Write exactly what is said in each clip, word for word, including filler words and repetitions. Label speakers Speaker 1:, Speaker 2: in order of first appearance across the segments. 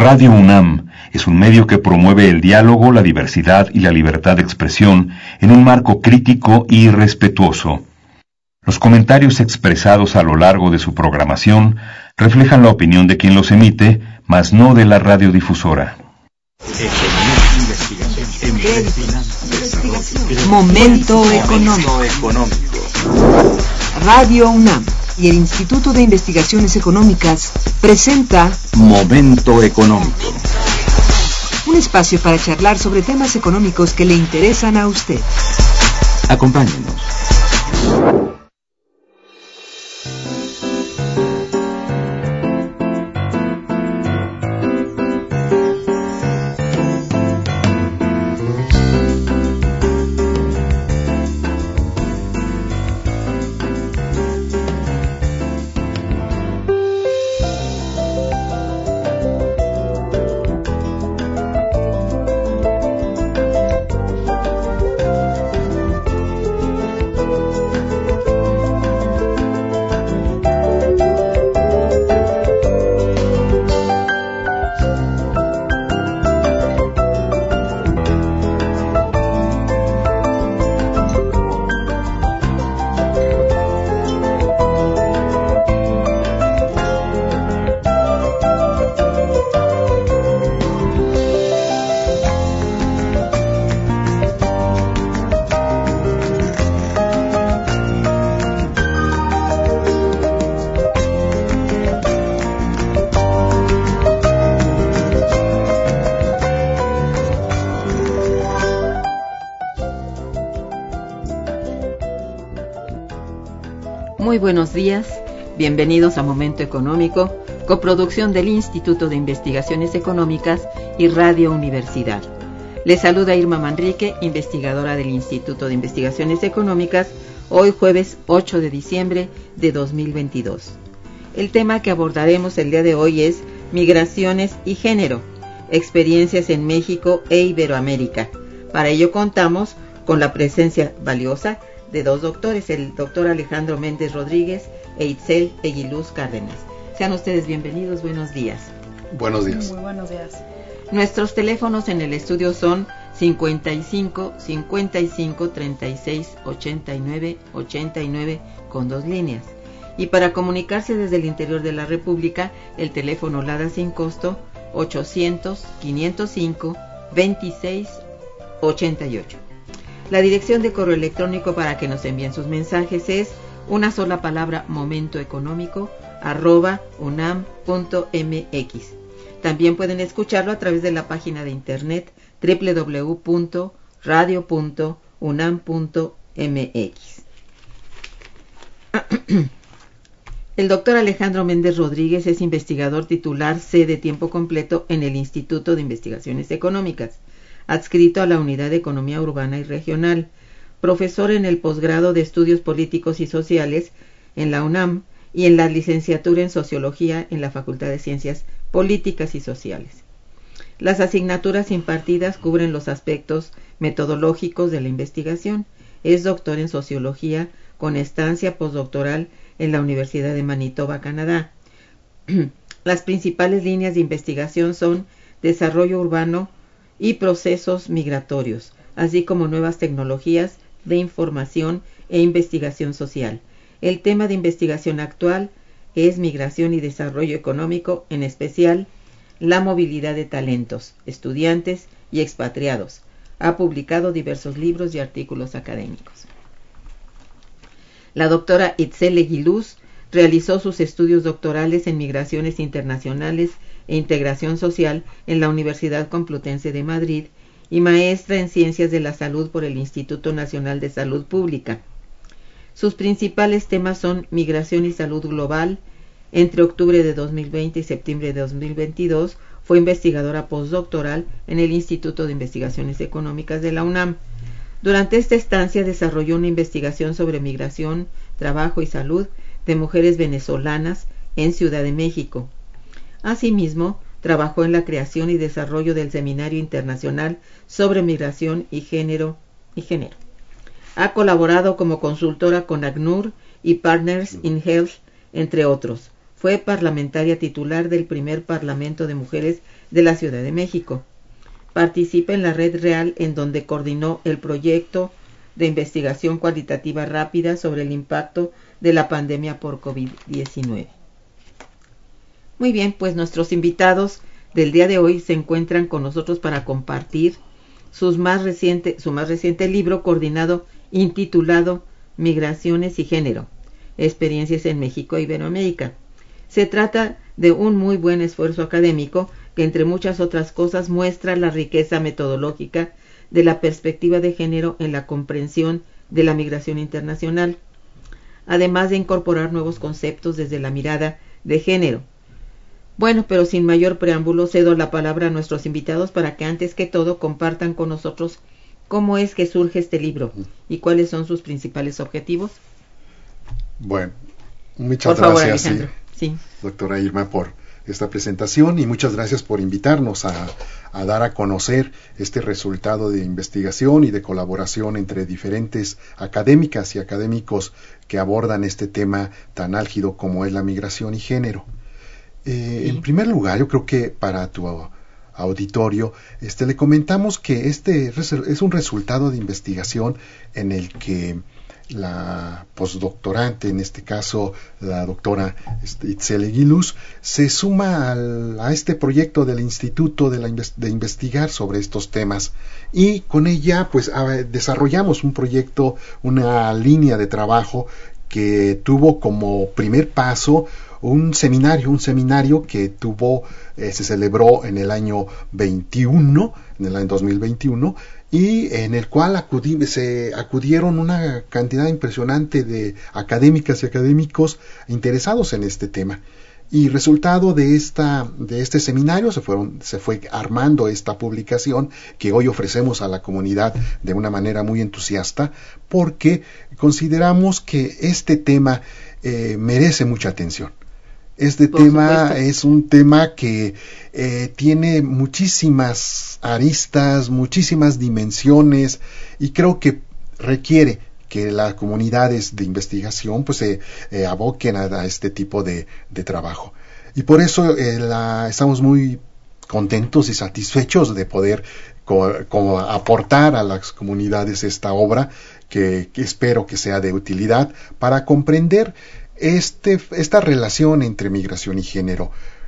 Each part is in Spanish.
Speaker 1: Radio UNAM es un medio que promueve el diálogo, la diversidad y la libertad de expresión en un marco crítico y respetuoso. Los comentarios expresados a lo largo de su programación reflejan la opinión de quien los emite, mas no de la radiodifusora.
Speaker 2: Momento económico. Radio UNAM y el Instituto de Investigaciones Económicas presenta
Speaker 3: Momento económico.
Speaker 2: Un espacio para charlar sobre temas económicos que le interesan a usted.
Speaker 3: Acompáñenos.
Speaker 4: Muy buenos días, bienvenidos a Momento Económico, coproducción del Instituto de Investigaciones Económicas y Radio Universidad. Les saluda Irma Manrique, investigadora del Instituto de Investigaciones Económicas, hoy jueves ocho de diciembre de dos mil veintidós. El tema que abordaremos el día de hoy es Migraciones y Género, experiencias en México e Iberoamérica. Para ello contamos con la presencia valiosa de dos doctores, el doctor Alejandro Méndez Rodríguez e Itzel Eguiluz Cárdenas. Sean ustedes bienvenidos, buenos días.
Speaker 5: Buenos días.
Speaker 6: Muy buenos días.
Speaker 4: Nuestros teléfonos en el estudio son cincuenta y cinco, cincuenta y cinco, treinta y seis, ochenta y nueve, ochenta y nueve con dos líneas. Y para comunicarse desde el interior de la República, el teléfono LADA sin costo ochocientos, quinientos cinco, veintiséis, ochenta y ocho. La dirección de correo electrónico para que nos envíen sus mensajes es una sola palabra momentoeconómico arroba unam punto mx. También pueden escucharlo a través de la página de internet doble u doble u doble u punto radio punto unam punto mx. El doctor Alejandro Méndez Rodríguez es investigador titular C de tiempo completo en el Instituto de Investigaciones Económicas, adscrito a la Unidad de Economía Urbana y Regional, profesor en el posgrado de Estudios Políticos y Sociales en la UNAM y en la licenciatura en Sociología en la Facultad de Ciencias Políticas y Sociales. Las asignaturas impartidas cubren los aspectos metodológicos de la investigación. Es doctor en Sociología con estancia postdoctoral en la Universidad de Manitoba, Canadá. Las principales líneas de investigación son desarrollo urbano y procesos migratorios, así como nuevas tecnologías de información e investigación social. El tema de investigación actual es migración y desarrollo económico, en especial la movilidad de talentos, estudiantes y expatriados. Ha publicado diversos libros y artículos académicos. La doctora Itzel Eguiluz realizó sus estudios doctorales en migraciones internacionales e integración social en la Universidad Complutense de Madrid y maestra en Ciencias de la Salud por el Instituto Nacional de Salud Pública. Sus principales temas son migración y salud global. Entre octubre de dos mil veinte y septiembre de dos mil veintidós fue investigadora postdoctoral en el Instituto de Investigaciones Económicas de la UNAM. Durante esta estancia desarrolló una investigación sobre migración, trabajo y salud de mujeres venezolanas en Ciudad de México. Asimismo, trabajó en la creación y desarrollo del Seminario Internacional sobre Migración y Género y Género. Ha colaborado como consultora con ACNUR y Partners in Health, entre otros. Fue parlamentaria titular del primer Parlamento de Mujeres de la Ciudad de México. Participa en la Red Real, en donde coordinó el proyecto de investigación cualitativa rápida sobre el impacto de la pandemia por COVID diecinueve. Muy bien, pues nuestros invitados del día de hoy se encuentran con nosotros para compartir sus más reciente, su más reciente libro coordinado intitulado Migraciones y Género, Experiencias en México e Iberoamérica. Se trata de un muy buen esfuerzo académico que, entre muchas otras cosas, muestra la riqueza metodológica de la perspectiva de género en la comprensión de la migración internacional, además de incorporar nuevos conceptos desde la mirada de género. Bueno, pero sin mayor preámbulo, cedo la palabra a nuestros invitados para que antes que todo compartan con nosotros cómo es que surge este libro y cuáles son sus principales objetivos.
Speaker 5: Bueno, muchas
Speaker 4: por favor,
Speaker 5: gracias,
Speaker 4: Alejandro. Sí, sí.
Speaker 5: doctora Irma, por esta presentación y muchas gracias por invitarnos a, a dar a conocer este resultado de investigación y de colaboración entre diferentes académicas y académicos que abordan este tema tan álgido como es la migración y género. Eh, sí. En primer lugar, yo creo que para tu auditorio, este, le comentamos que este es un resultado de investigación en el que la postdoctorante, en este caso la doctora este, Itzel Eguiluz, se suma al, a este proyecto del Instituto de, la, de investigar sobre estos temas, y con ella pues a, desarrollamos un proyecto, una línea de trabajo que tuvo como primer paso un seminario, un seminario que tuvo, eh, se celebró en el año veintiuno, en el año dos mil veintiuno, y en el cual acudí, se acudieron una cantidad impresionante de académicas y académicos interesados en este tema. Y resultado de esta de este seminario se fueron se fue armando esta publicación que hoy ofrecemos a la comunidad de una manera muy entusiasta, porque consideramos que este tema eh, merece mucha atención. Este Por tema supuesto. Es un tema que eh, tiene muchísimas aristas, muchísimas dimensiones, y creo que requiere que las comunidades de investigación pues se eh, aboquen a, a este tipo de, de trabajo. Y por eso eh, la, estamos muy contentos y satisfechos de poder co, co, aportar a las comunidades esta obra que, que espero que sea de utilidad para comprender Este, esta relación entre migración y género,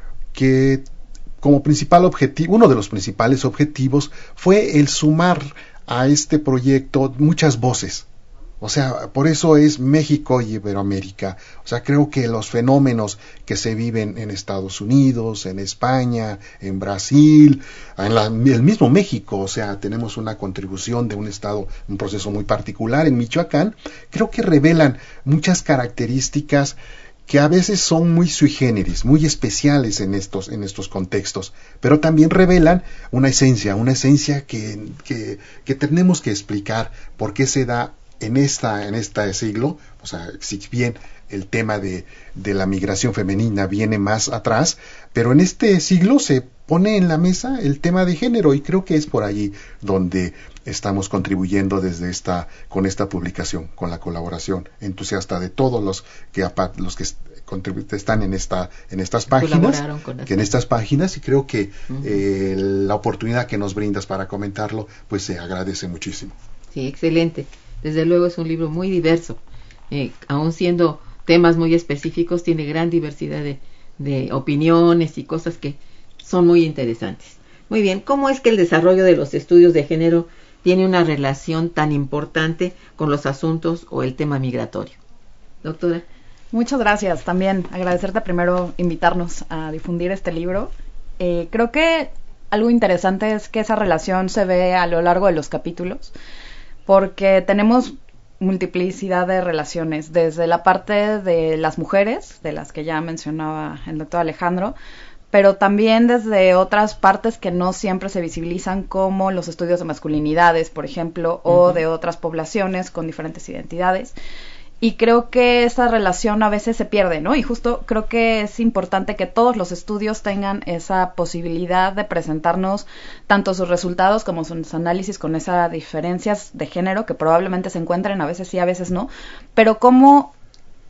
Speaker 5: que como principal objetivo, uno de los principales objetivos fue el sumar a este proyecto muchas voces. O sea, por eso es México y Iberoamérica. O sea, creo que los fenómenos que se viven en Estados Unidos, en España, en Brasil, en la, el mismo México, o sea, tenemos una contribución de un estado, un proceso muy particular en Michoacán, creo que revelan muchas características que a veces son muy sui generis, muy especiales en estos, en estos contextos, pero también revelan una esencia, una esencia que, que, que tenemos que explicar por qué se da en esta en este siglo. O sea, si bien el tema de, de la migración femenina viene más atrás, pero en este siglo se pone en la mesa el tema de género, y creo que es por allí donde estamos contribuyendo desde esta con esta publicación, con la colaboración entusiasta de todos los que los que están en esta en estas páginas, que en estas páginas, y creo que uh-huh. eh, la oportunidad que nos brindas para comentarlo pues se agradece muchísimo.
Speaker 4: Sí, excelente. Desde luego es un libro muy diverso, eh, aun siendo temas muy específicos, tiene gran diversidad de, de opiniones y cosas que son muy interesantes. Muy bien, ¿cómo es que el desarrollo de los estudios de género tiene una relación tan importante con los asuntos o el tema migratorio? Doctora.
Speaker 6: Muchas gracias. También agradecerte primero invitarnos a difundir este libro. Eh, creo que algo interesante es que esa relación se ve a lo largo de los capítulos, porque tenemos multiplicidad de relaciones, desde la parte de las mujeres, de las que ya mencionaba el doctor Alejandro, pero también desde otras partes que no siempre se visibilizan, como los estudios de masculinidades, por ejemplo, uh-huh. o de otras poblaciones con diferentes identidades. Y creo que esa relación a veces se pierde, ¿no? Y justo creo que es importante que todos los estudios tengan esa posibilidad de presentarnos tanto sus resultados como sus análisis con esas diferencias de género que probablemente se encuentren, a veces sí, a veces no, pero cómo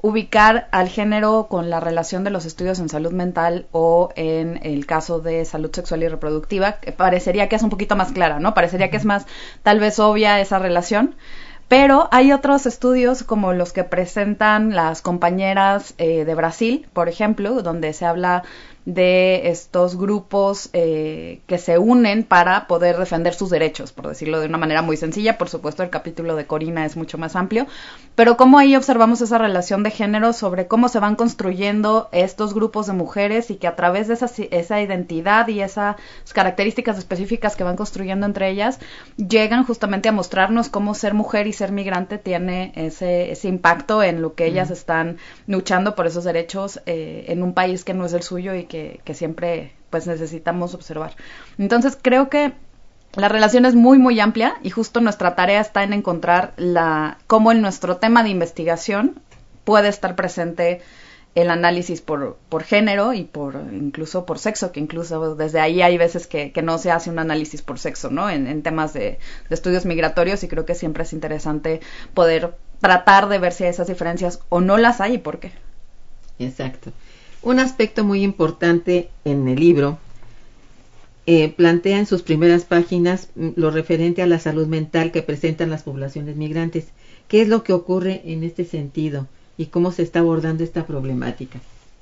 Speaker 6: ubicar al género con la relación de los estudios en salud mental o en el caso de salud sexual y reproductiva, que parecería que es un poquito más clara, ¿no? Parecería que es más, tal vez obvia esa relación. Pero hay otros estudios como los que presentan las compañeras eh, de Brasil, por ejemplo, donde se habla de estos grupos eh, que se unen para poder defender sus derechos, por decirlo de una manera muy sencilla. Por supuesto, el capítulo de Corina es mucho más amplio, pero cómo ahí observamos esa relación de género sobre cómo se van construyendo estos grupos de mujeres y que a través de esa, esa identidad y esas características específicas que van construyendo entre ellas, llegan justamente a mostrarnos cómo ser mujer y ser migrante tiene ese, ese impacto en lo que ellas mm. están luchando por esos derechos eh, en un país que no es el suyo y Que, que siempre pues necesitamos observar. Entonces creo que la relación es muy muy amplia y justo nuestra tarea está en encontrar la cómo en nuestro tema de investigación puede estar presente el análisis por, por género y por incluso por sexo, que incluso desde ahí hay veces que, que no se hace un análisis por sexo, ¿no? En, en temas de, de estudios migratorios, y creo que siempre es interesante poder tratar de ver si hay esas diferencias o no las hay y por qué.
Speaker 4: Exacto. Un aspecto muy importante en el libro eh, plantea en sus primeras páginas lo referente a la salud mental que presentan las poblaciones migrantes. ¿Qué es lo que ocurre en este sentido y cómo se está abordando esta problemática?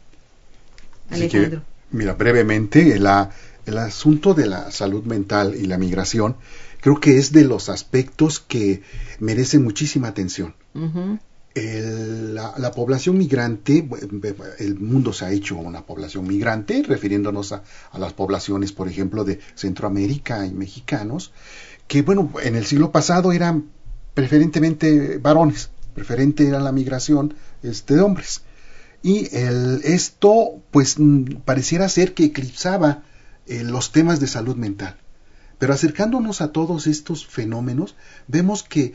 Speaker 4: Alejandro.
Speaker 5: Que, mira, brevemente, la, el asunto de la salud mental y la migración creo que es de los aspectos que merecen muchísima atención. Uh-huh. El, la, la población migrante, el mundo se ha hecho una población migrante, refiriéndonos a, a las poblaciones, por ejemplo, de Centroamérica y mexicanos, que, bueno, en el siglo pasado eran preferentemente varones, preferente era la migración este, de hombres. Y el, esto, pues, pareciera ser que eclipsaba eh, los temas de salud mental. Pero acercándonos a todos estos fenómenos, vemos que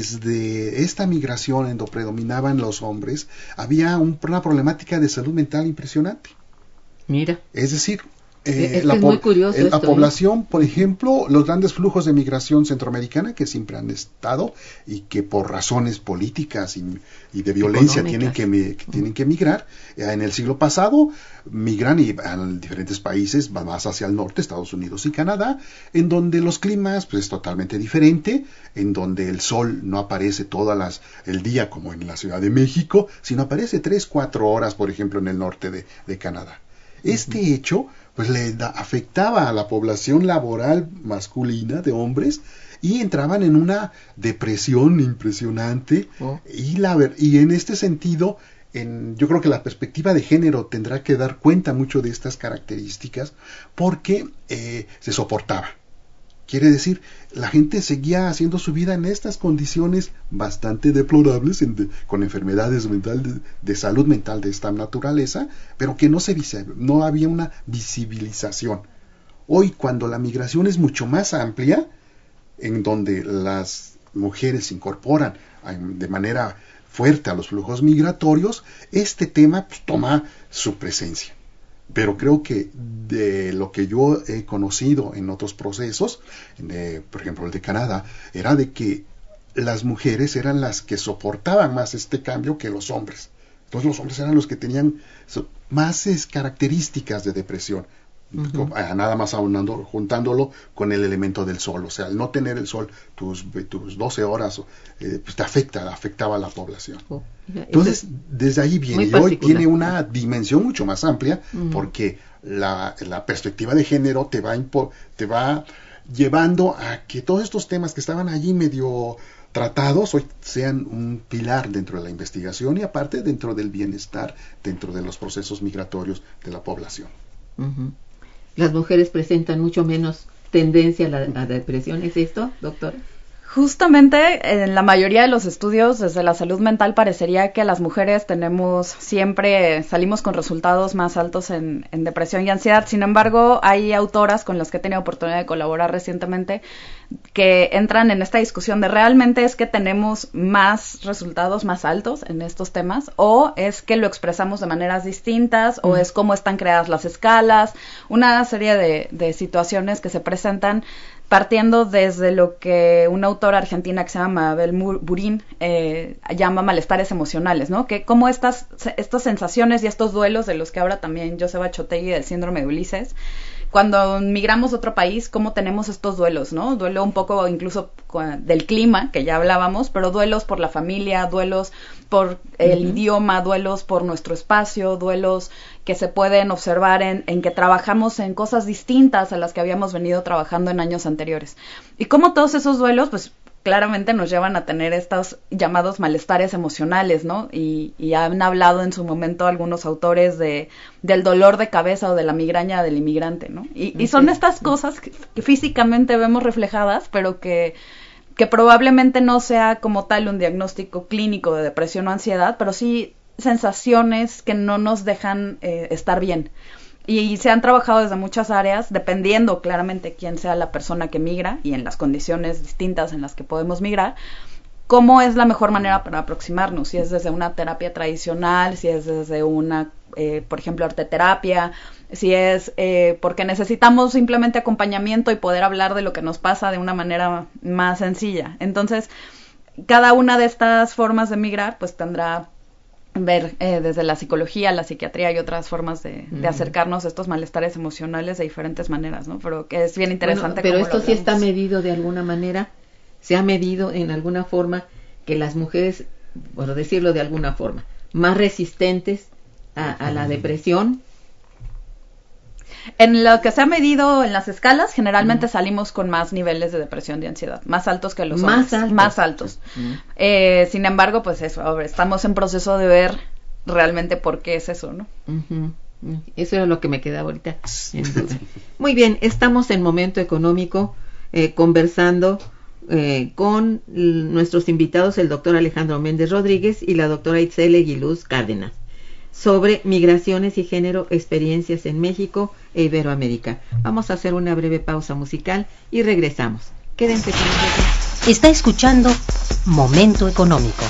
Speaker 5: desde esta migración en donde predominaban los hombres, había un, una problemática de salud mental impresionante.
Speaker 4: Mira.
Speaker 5: Es decir,
Speaker 4: eh, es la, es muy curioso
Speaker 5: la
Speaker 4: esto,
Speaker 5: población,
Speaker 4: ¿eh?
Speaker 5: por ejemplo, los grandes flujos de migración centroamericana que siempre han estado y que por razones políticas y, y de violencia tienen que, que tienen que migrar. En el siglo pasado migran y van a diferentes países, van más hacia el norte, Estados Unidos y Canadá, en donde los climas pues, es totalmente diferente, en donde el sol no aparece todas las el día como en la Ciudad de México, sino aparece tres, cuatro horas, por ejemplo, en el norte de, de Canadá. Este uh-huh. hecho pues le da, afectaba a la población laboral masculina de hombres y entraban en una depresión impresionante oh. y, la, y en este sentido en, yo creo que la perspectiva de género tendrá que dar cuenta mucho de estas características porque eh, se soportaba. Quiere decir, la gente seguía haciendo su vida en estas condiciones bastante deplorables, en de, con enfermedades mental de, de salud mental de esta naturaleza, pero que no se no había una visibilización. Hoy, cuando la migración es mucho más amplia, en donde las mujeres se incorporan de manera fuerte a los flujos migratorios, este tema pues, toma su presencia. Pero creo que de lo que yo he conocido en otros procesos, de, por ejemplo el de Canadá, era de que las mujeres eran las que soportaban más este cambio que los hombres. Entonces los hombres eran los que tenían más características de depresión. Uh-huh. Nada más aunando, juntándolo con el elemento del sol, o sea, al no tener el sol tus, tus doce horas eh, pues te afecta, afectaba a la población. Oh, entonces desde ahí viene, y hoy tiene una dimensión mucho más amplia uh-huh. porque la, la perspectiva de género te va, impo, te va llevando a que todos estos temas que estaban allí medio tratados hoy sean un pilar dentro de la investigación y aparte dentro del bienestar, dentro de los procesos migratorios de la población.
Speaker 4: Uh-huh. Las mujeres presentan mucho menos tendencia a la, a la depresión, ¿es esto, doctora?
Speaker 6: Justamente en la mayoría de los estudios desde la salud mental parecería que las mujeres tenemos siempre, salimos con resultados más altos en, en depresión y ansiedad. Sin embargo, hay autoras con las que he tenido oportunidad de colaborar recientemente que entran en esta discusión de realmente es que tenemos más resultados más altos en estos temas o es que lo expresamos de maneras distintas o mm. es cómo están creadas las escalas, una serie de, de situaciones que se presentan partiendo desde lo que una autora argentina que se llama Mabel Burín eh, llama malestares emocionales, ¿no? Que como estas, estas sensaciones y estos duelos de los que habla también Joseba Chotegui del síndrome de Ulises, cuando migramos a otro país, cómo tenemos estos duelos, ¿no? Duelo un poco incluso del clima, que ya hablábamos, pero duelos por la familia, duelos por el uh-huh. idioma, duelos por nuestro espacio, duelos que se pueden observar en, en que trabajamos en cosas distintas a las que habíamos venido trabajando en años anteriores. Y cómo todos esos duelos, pues, claramente nos llevan a tener estos llamados malestares emocionales, ¿no? Y, y han hablado en su momento algunos autores de del dolor de cabeza o de la migraña del inmigrante, ¿no? Y, y son estas cosas que, que físicamente vemos reflejadas, pero que, que probablemente no sea como tal un diagnóstico clínico de depresión o ansiedad, pero sí sensaciones que no nos dejan eh, estar bien. Y se han trabajado desde muchas áreas, dependiendo claramente quién sea la persona que migra y en las condiciones distintas en las que podemos migrar, cómo es la mejor manera para aproximarnos, si es desde una terapia tradicional, si es desde una, eh, por ejemplo, arteterapia, si es eh, porque necesitamos simplemente acompañamiento y poder hablar de lo que nos pasa de una manera más sencilla. Entonces, cada una de estas formas de migrar, pues tendrá ver eh, desde la psicología, la psiquiatría y otras formas de, de acercarnos a estos malestares emocionales de diferentes maneras, ¿no? Pero que es bien interesante.
Speaker 4: Bueno, pero esto sí está medido de alguna manera, se ha medido en alguna forma que las mujeres, bueno, decirlo de alguna forma, más resistentes a, a la depresión.
Speaker 6: En lo que se ha medido en las escalas, generalmente mm. salimos con más niveles de depresión y ansiedad, más altos que los
Speaker 4: más
Speaker 6: hombres,
Speaker 4: altos.
Speaker 6: más altos. Mm. Eh, sin embargo, pues eso, ahora estamos en proceso de ver realmente por qué es eso, ¿no?
Speaker 4: Uh-huh. Eso era lo que me quedaba ahorita en duda. Muy bien, estamos en Momento Económico eh, conversando eh, con l- nuestros invitados, el doctor Alejandro Méndez Rodríguez y la doctora Itzel Eguiluz Cárdenas, sobre migraciones y género, experiencias en México e Iberoamérica. Vamos a hacer una breve pausa musical y regresamos. Quédense con nosotros.
Speaker 7: Está escuchando Momento Económico.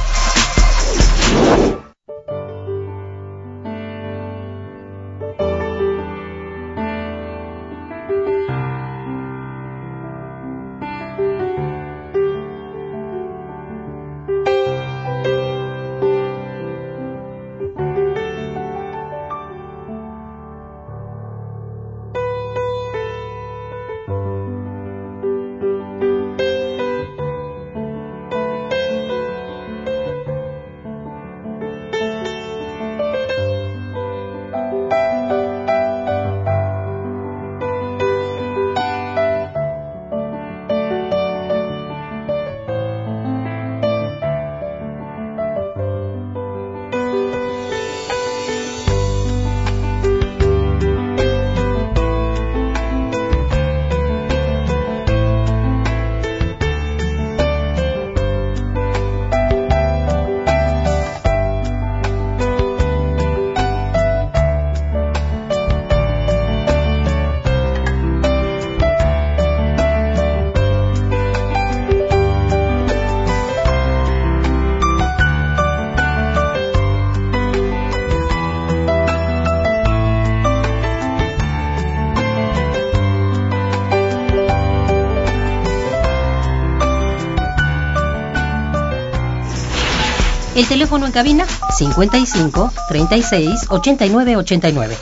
Speaker 7: El teléfono en cabina cincuenta y cinco, treinta y seis, ochenta y nueve, ochenta y nueve.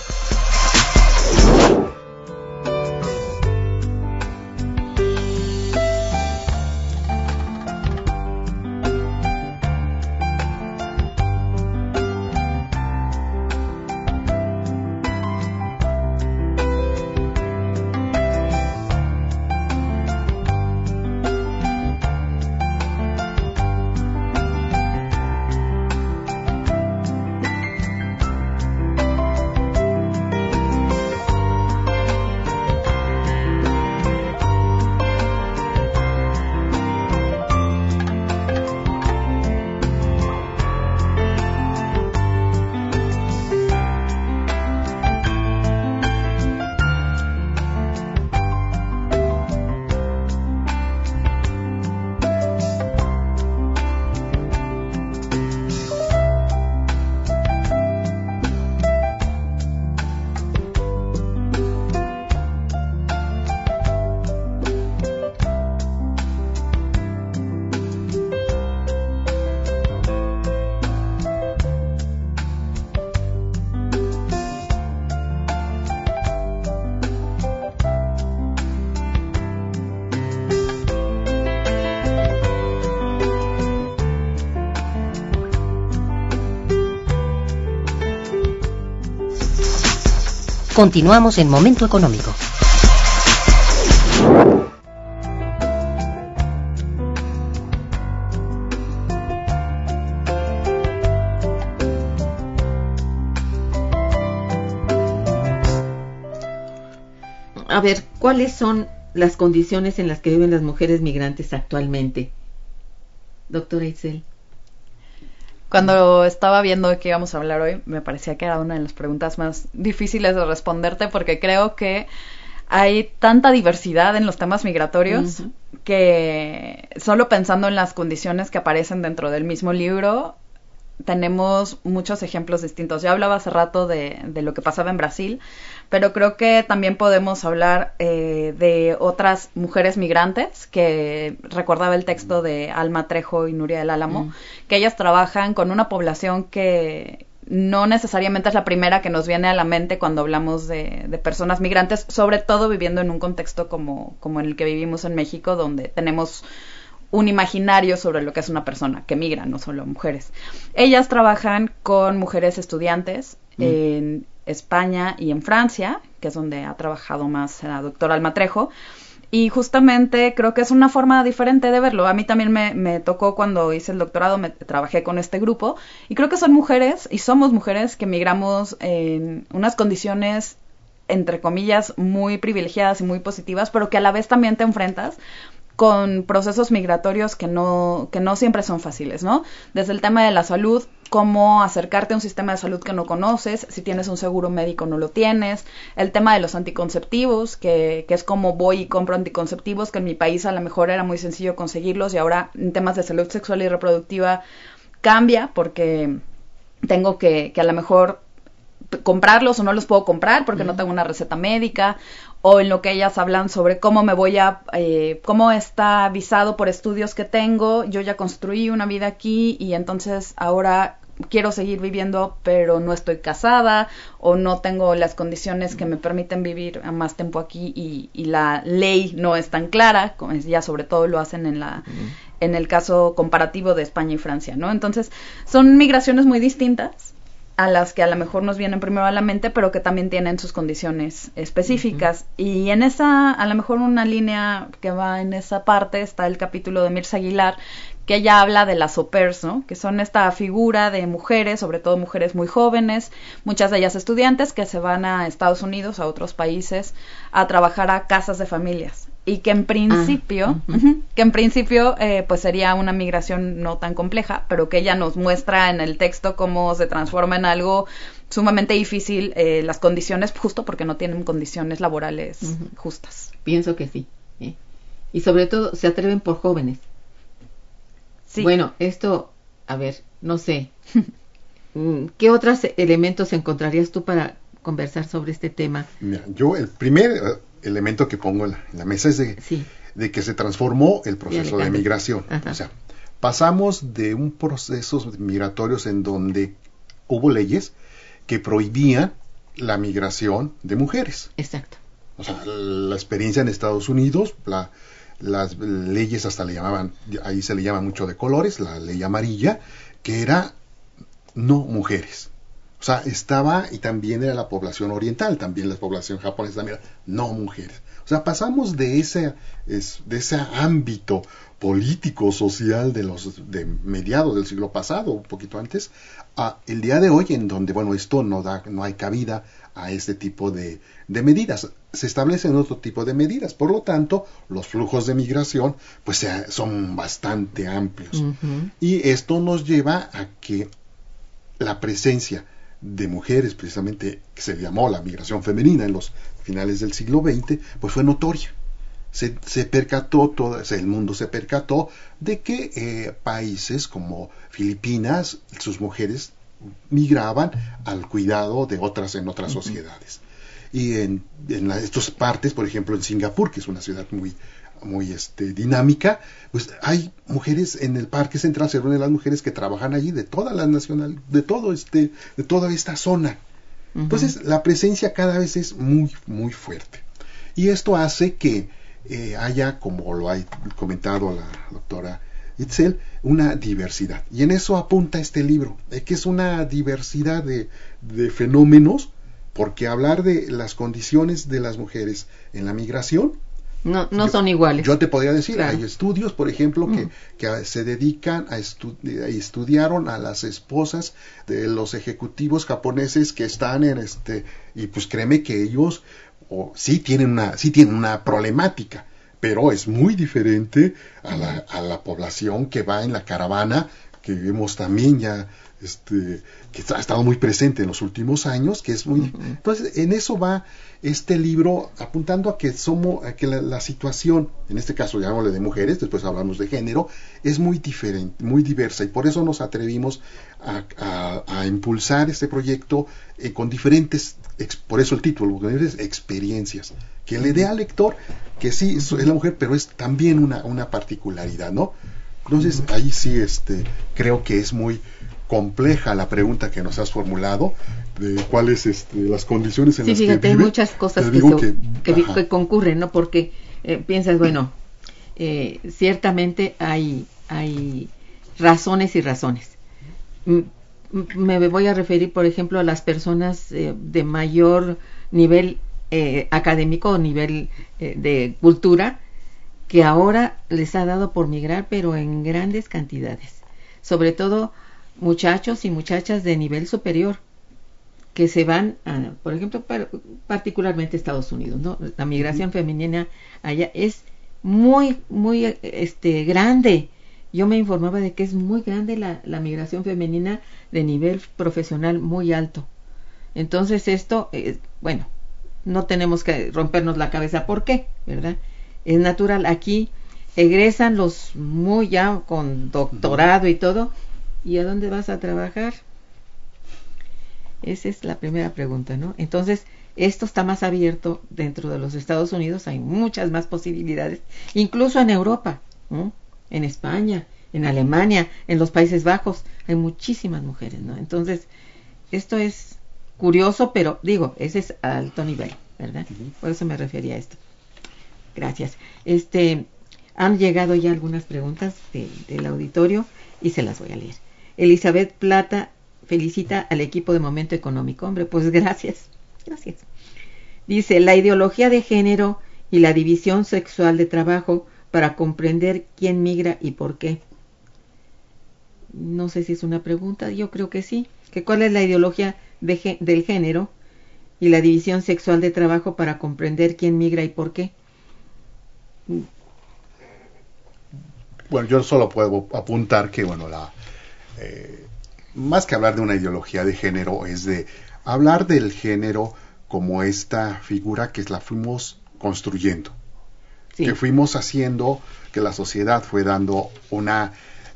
Speaker 7: Continuamos en Momento Económico.
Speaker 4: A ver, ¿cuáles son las condiciones en las que viven las mujeres migrantes actualmente? Doctora Itzel.
Speaker 6: Cuando estaba viendo de qué íbamos a hablar hoy, me parecía que era una de las preguntas más difíciles de responderte, porque creo que hay tanta diversidad en los temas migratorios uh-huh. que solo pensando en las condiciones que aparecen dentro del mismo libro, tenemos muchos ejemplos distintos. Ya hablaba hace rato de, de lo que pasaba en Brasil, pero creo que también podemos hablar eh, de otras mujeres migrantes, que recordaba el texto de Alma Trejo y Nuria del Álamo, mm. que ellas trabajan con una población que no necesariamente es la primera que nos viene a la mente cuando hablamos de, de personas migrantes, sobre todo viviendo en un contexto como, como en el que vivimos en México, donde tenemos un imaginario sobre lo que es una persona que migra, no solo mujeres. Ellas trabajan con mujeres estudiantes mm. en España y en Francia, que es donde ha trabajado más la doctora Alma Trejo, y justamente creo que es una forma diferente de verlo. A mí también me, me tocó cuando hice el doctorado, me trabajé con este grupo, y creo que son mujeres, y somos mujeres que migramos en unas condiciones, entre comillas, muy privilegiadas y muy positivas, pero que a la vez también te enfrentas con procesos migratorios que no, que no siempre son fáciles, ¿no? Desde el tema de la salud, cómo acercarte a un sistema de salud que no conoces, si tienes un seguro médico no lo tienes, el tema de los anticonceptivos, que, que es como voy y compro anticonceptivos, que en mi país a lo mejor era muy sencillo conseguirlos, y ahora en temas de salud sexual y reproductiva cambia, porque tengo que, que a lo mejor comprarlos o no los puedo comprar porque mm. no tengo una receta médica, o en lo que ellas hablan sobre cómo me voy a, eh, cómo está visado por estudios que tengo, yo ya construí una vida aquí y entonces ahora quiero seguir viviendo pero no estoy casada o no tengo las condiciones que me permiten vivir más tiempo aquí y, y la ley no es tan clara, como ya sobre todo lo hacen en la mm. en el caso comparativo de España y Francia, ¿no? Entonces son migraciones muy distintas a las que a lo mejor nos vienen primero a la mente, pero que también tienen sus condiciones específicas. Uh-huh. Y en esa, a lo mejor una línea que va en esa parte, está el capítulo de Mirza Aguilar, que ella habla de las au pairs, ¿no? Que son esta figura de mujeres, sobre todo mujeres muy jóvenes, muchas de ellas estudiantes, que se van a Estados Unidos, a otros países, a trabajar a casas de familias. Y que en principio, ah, uh-huh. que en principio eh, pues sería una migración no tan compleja, pero que ella nos muestra en el texto cómo se transforma en algo sumamente difícil, eh, las condiciones, justo porque no tienen condiciones laborales uh-huh. justas.
Speaker 4: Pienso que sí. ¿eh? Y sobre todo se atreven por jóvenes. Sí. Bueno, esto, a ver, no sé, ¿qué otros elementos encontrarías tú para conversar sobre este tema?
Speaker 5: Mira, yo el primer elemento que pongo en la, en la mesa es de, sí. de que se transformó el proceso de migración. Ajá. O sea, pasamos de un proceso migratorios en donde hubo leyes que prohibían la migración de mujeres.
Speaker 4: Exacto.
Speaker 5: O sea, la experiencia en Estados Unidos, la, las leyes hasta le llamaban, ahí se le llama mucho de colores, la ley amarilla, que era no mujeres. O sea, estaba, y también era la población oriental, también la población japonesa también era no mujeres. O sea, pasamos de ese, es, de ese ámbito político, social de los de mediados del siglo pasado, un poquito antes, a el día de hoy, en donde, bueno, esto no da, no hay cabida a este tipo de, de medidas. Se establecen otro tipo de medidas. Por lo tanto, los flujos de migración, pues, son bastante amplios. Uh-huh. Y esto nos lleva a que la presencia de mujeres, precisamente, que se llamó la migración femenina en los finales del siglo veinte, pues fue notoria. Se, se percató, todo, el mundo se percató de que eh, países como Filipinas, sus mujeres migraban al cuidado de otras en otras uh-huh. sociedades. Y en, en la, estas partes, por ejemplo, en Singapur, que es una ciudad muy muy este, dinámica, pues hay mujeres en el Parque Central, se reúnen las mujeres que trabajan allí de toda la nacional, de todo este, de toda esta zona. Uh-huh. Entonces la presencia cada vez es muy, muy fuerte. Y esto hace que eh, haya, como lo ha comentado la doctora Itzel, una diversidad. Y en eso apunta este libro, eh, que es una diversidad de, de fenómenos, porque hablar de las condiciones de las mujeres en la migración,
Speaker 4: no, no
Speaker 5: yo,
Speaker 4: son iguales.
Speaker 5: Yo te podría decir,
Speaker 4: claro.
Speaker 5: Hay estudios, por ejemplo, que,
Speaker 4: mm.
Speaker 5: que se dedican a estu estudiaron a las esposas de los ejecutivos japoneses que están en este, y pues créeme que ellos o, sí tienen una, sí tienen una problemática, pero es muy diferente a la, a la población que va en la caravana, que vemos también ya, este, que ha estado muy presente en los últimos años, que es muy, uh-huh. Entonces, en eso va este libro, apuntando a que somos, a que la, la situación, en este caso llamémosle de mujeres, después hablamos de género, es muy diferente, muy diversa, y por eso nos atrevimos a, a, a impulsar este proyecto eh, con diferentes, ex, por eso el título, con diferentes experiencias, que le dé al lector que sí, es la mujer, pero es también una, una particularidad, ¿no? Entonces, uh-huh. ahí sí, este, creo que es muy compleja la pregunta que nos has formulado de cuáles este, las condiciones en
Speaker 4: sí,
Speaker 5: las
Speaker 4: fíjate,
Speaker 5: que vive.
Speaker 4: hay muchas cosas que, so, que, que, que concurren, ¿no? Porque eh, piensas, bueno, eh, ciertamente hay, hay razones y razones. M me voy a referir, por ejemplo, a las personas eh, de mayor nivel eh, académico o nivel eh, de cultura, que ahora les ha dado por migrar, pero en grandes cantidades. Sobre todo muchachos y muchachas de nivel superior que se van, a, por ejemplo, par, particularmente Estados Unidos, ¿no? La migración uh-huh. femenina allá es muy, muy este, grande. Yo me informaba de que es muy grande la, la migración femenina de nivel profesional muy alto. Entonces esto, eh, bueno, no tenemos que rompernos la cabeza. ¿Por qué? ¿Verdad? Es natural. Aquí egresan los muy ya con doctorado y todo. ¿Y a dónde vas a trabajar? Esa es la primera pregunta, ¿no? Entonces, esto está más abierto dentro de los Estados Unidos, hay muchas más posibilidades, incluso en Europa, ¿no? En España, en Alemania, en los Países Bajos, hay muchísimas mujeres, ¿no? Entonces, esto es curioso, pero digo, ese es a alto nivel, ¿verdad? Uh-huh. Por eso me refería a esto. Gracias. Este, han llegado ya algunas preguntas de, del auditorio y se las voy a leer. Elizabeth Plata felicita al equipo de Momento Económico. Hombre, pues gracias, gracias. Dice, la ideología de género y la división sexual de trabajo para comprender quién migra y por qué. No sé si es una pregunta, yo creo que sí. ¿Que cuál es la ideología de, del género y la división sexual de trabajo para comprender quién migra y por qué?
Speaker 5: Bueno, yo solo puedo apuntar que, bueno, la eh, más que hablar de una ideología de género, es de hablar del género como esta figura que la fuimos construyendo, sí. que fuimos haciendo, que la sociedad fue dando una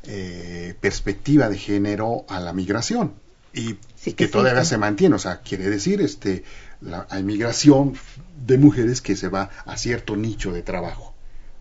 Speaker 5: eh, perspectiva de género a la migración, y sí, que, que todavía sí. se mantiene, o sea, quiere decir, este, la, hay migración de mujeres que se va a cierto nicho de trabajo,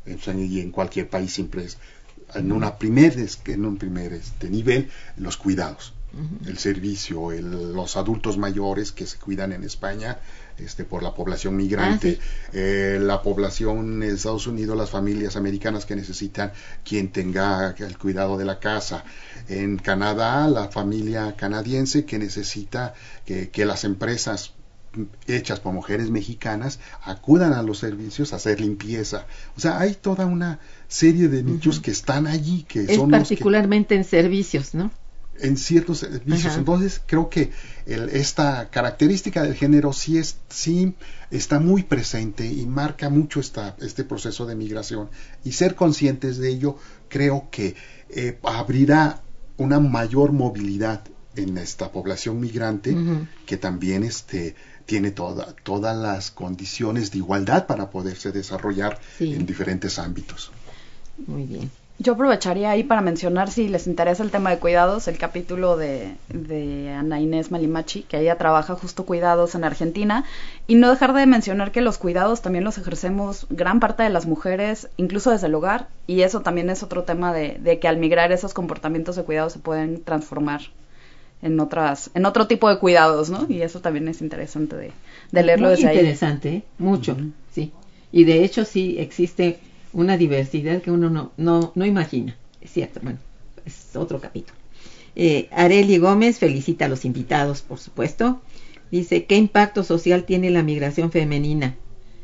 Speaker 5: y en cualquier país siempre es en una primer en un primer este nivel los cuidados, uh-huh. el servicio, el, los adultos mayores que se cuidan en España este por la población migrante, ah, sí. eh, la población en Estados Unidos, las familias americanas que necesitan quien tenga el cuidado de la casa, en Canadá la familia canadiense que necesita que, que las empresas hechas por mujeres mexicanas acudan a los servicios a hacer limpieza. O sea, hay toda una serie de nichos uh-huh. que están allí, que
Speaker 4: es
Speaker 5: son
Speaker 4: particularmente
Speaker 5: los que,
Speaker 4: en servicios, ¿no?
Speaker 5: En ciertos servicios. Uh-huh. Entonces, creo que el, esta característica del género sí es sí está muy presente y marca mucho esta, este proceso de migración, y ser conscientes de ello creo que eh, abrirá una mayor movilidad en esta población migrante, uh-huh. que también este tiene toda, todas las condiciones de igualdad para poderse desarrollar sí. en diferentes ámbitos.
Speaker 4: Muy bien.
Speaker 6: Yo aprovecharía ahí para mencionar, si les interesa el tema de cuidados, el capítulo de, de Ana Inés Malimachi, que ella trabaja justo cuidados en Argentina, y no dejar de mencionar que los cuidados también los ejercemos gran parte de las mujeres, incluso desde el hogar, y eso también es otro tema de, de que al migrar esos comportamientos de cuidados se pueden transformar en otras, en otro tipo de cuidados, ¿no? Y eso también es interesante de, de leerlo
Speaker 4: Muy
Speaker 6: desde ahí.
Speaker 4: Interesante, ¿eh? Mucho, uh-huh. sí. Y de hecho sí existe una diversidad que uno no, no, no imagina. Es cierto, bueno, es otro capítulo. Eh, Areli Gómez felicita a los invitados, por supuesto. Dice, ¿qué impacto social tiene la migración femenina?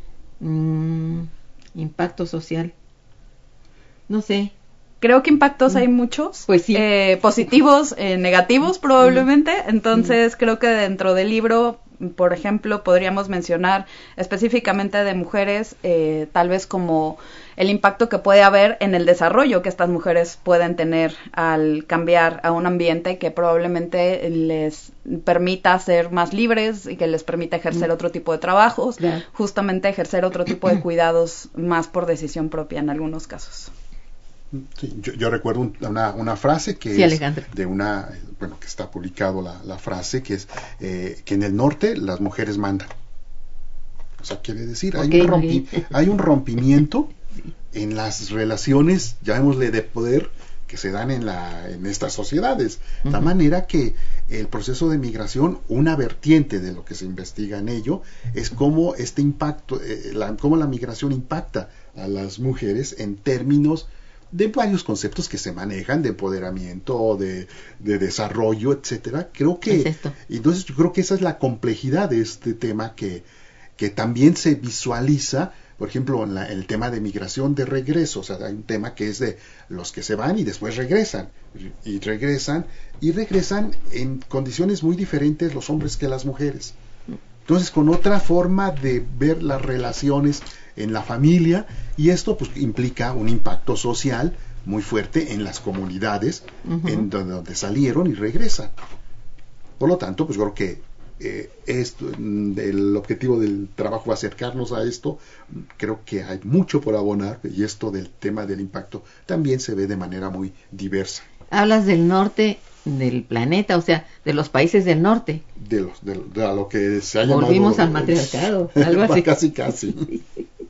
Speaker 4: Mm, impacto social. No sé.
Speaker 6: Creo que impactos hay muchos,
Speaker 4: pues sí.
Speaker 6: eh, positivos, eh, negativos probablemente, entonces
Speaker 4: Mm.
Speaker 6: creo que dentro del libro, por ejemplo, podríamos mencionar específicamente de mujeres, eh, tal vez como el impacto que puede haber en el desarrollo que estas mujeres pueden tener al cambiar a un ambiente que probablemente les permita ser más libres y que les permita ejercer
Speaker 4: Mm.
Speaker 6: otro tipo de trabajos,
Speaker 4: Claro.
Speaker 6: justamente ejercer otro tipo de cuidados más por decisión propia en algunos casos.
Speaker 5: Sí, yo, yo recuerdo un- una, una frase que
Speaker 4: Sí,
Speaker 5: es
Speaker 4: Alejandra.
Speaker 5: de una, bueno, que está publicado la, la frase, que es eh, que en el norte las mujeres mandan. O sea, quiere decir, hay,
Speaker 4: Ok,
Speaker 5: un rompi-
Speaker 4: ok.
Speaker 5: hay un rompimiento en las relaciones, llamémosle, de poder que se dan en, la, en estas sociedades. De tal
Speaker 4: Ujú.
Speaker 5: manera que el proceso de migración, una vertiente de lo que se investiga en ello, es cómo este impacto, eh, la, cómo la migración impacta a las mujeres en términos de varios conceptos que se manejan, de empoderamiento, de, de desarrollo, etcétera. Creo que,
Speaker 4: Es esto.
Speaker 5: entonces yo creo que esa es la complejidad de este tema que, que también se visualiza, por ejemplo, en la, el tema de migración de regreso. O sea, hay un tema que es de los que se van y después regresan, y regresan, y regresan en condiciones muy diferentes los hombres que las mujeres. Entonces, con otra forma de ver las relaciones en la familia, y esto pues implica un impacto social muy fuerte en las comunidades
Speaker 4: Ujú.
Speaker 5: en donde, donde salieron y regresan. Por lo tanto, pues creo que eh, esto, mm, el objetivo del trabajo, acercarnos a esto, creo que hay mucho por abonar, y esto del tema del impacto también se ve de manera muy diversa.
Speaker 4: Hablas del norte del planeta, o sea, de los países del norte.
Speaker 5: De, los, de, de a lo que se ha
Speaker 4: Volvimos
Speaker 5: llamado
Speaker 4: al matriarcado, algo así.
Speaker 5: casi casi.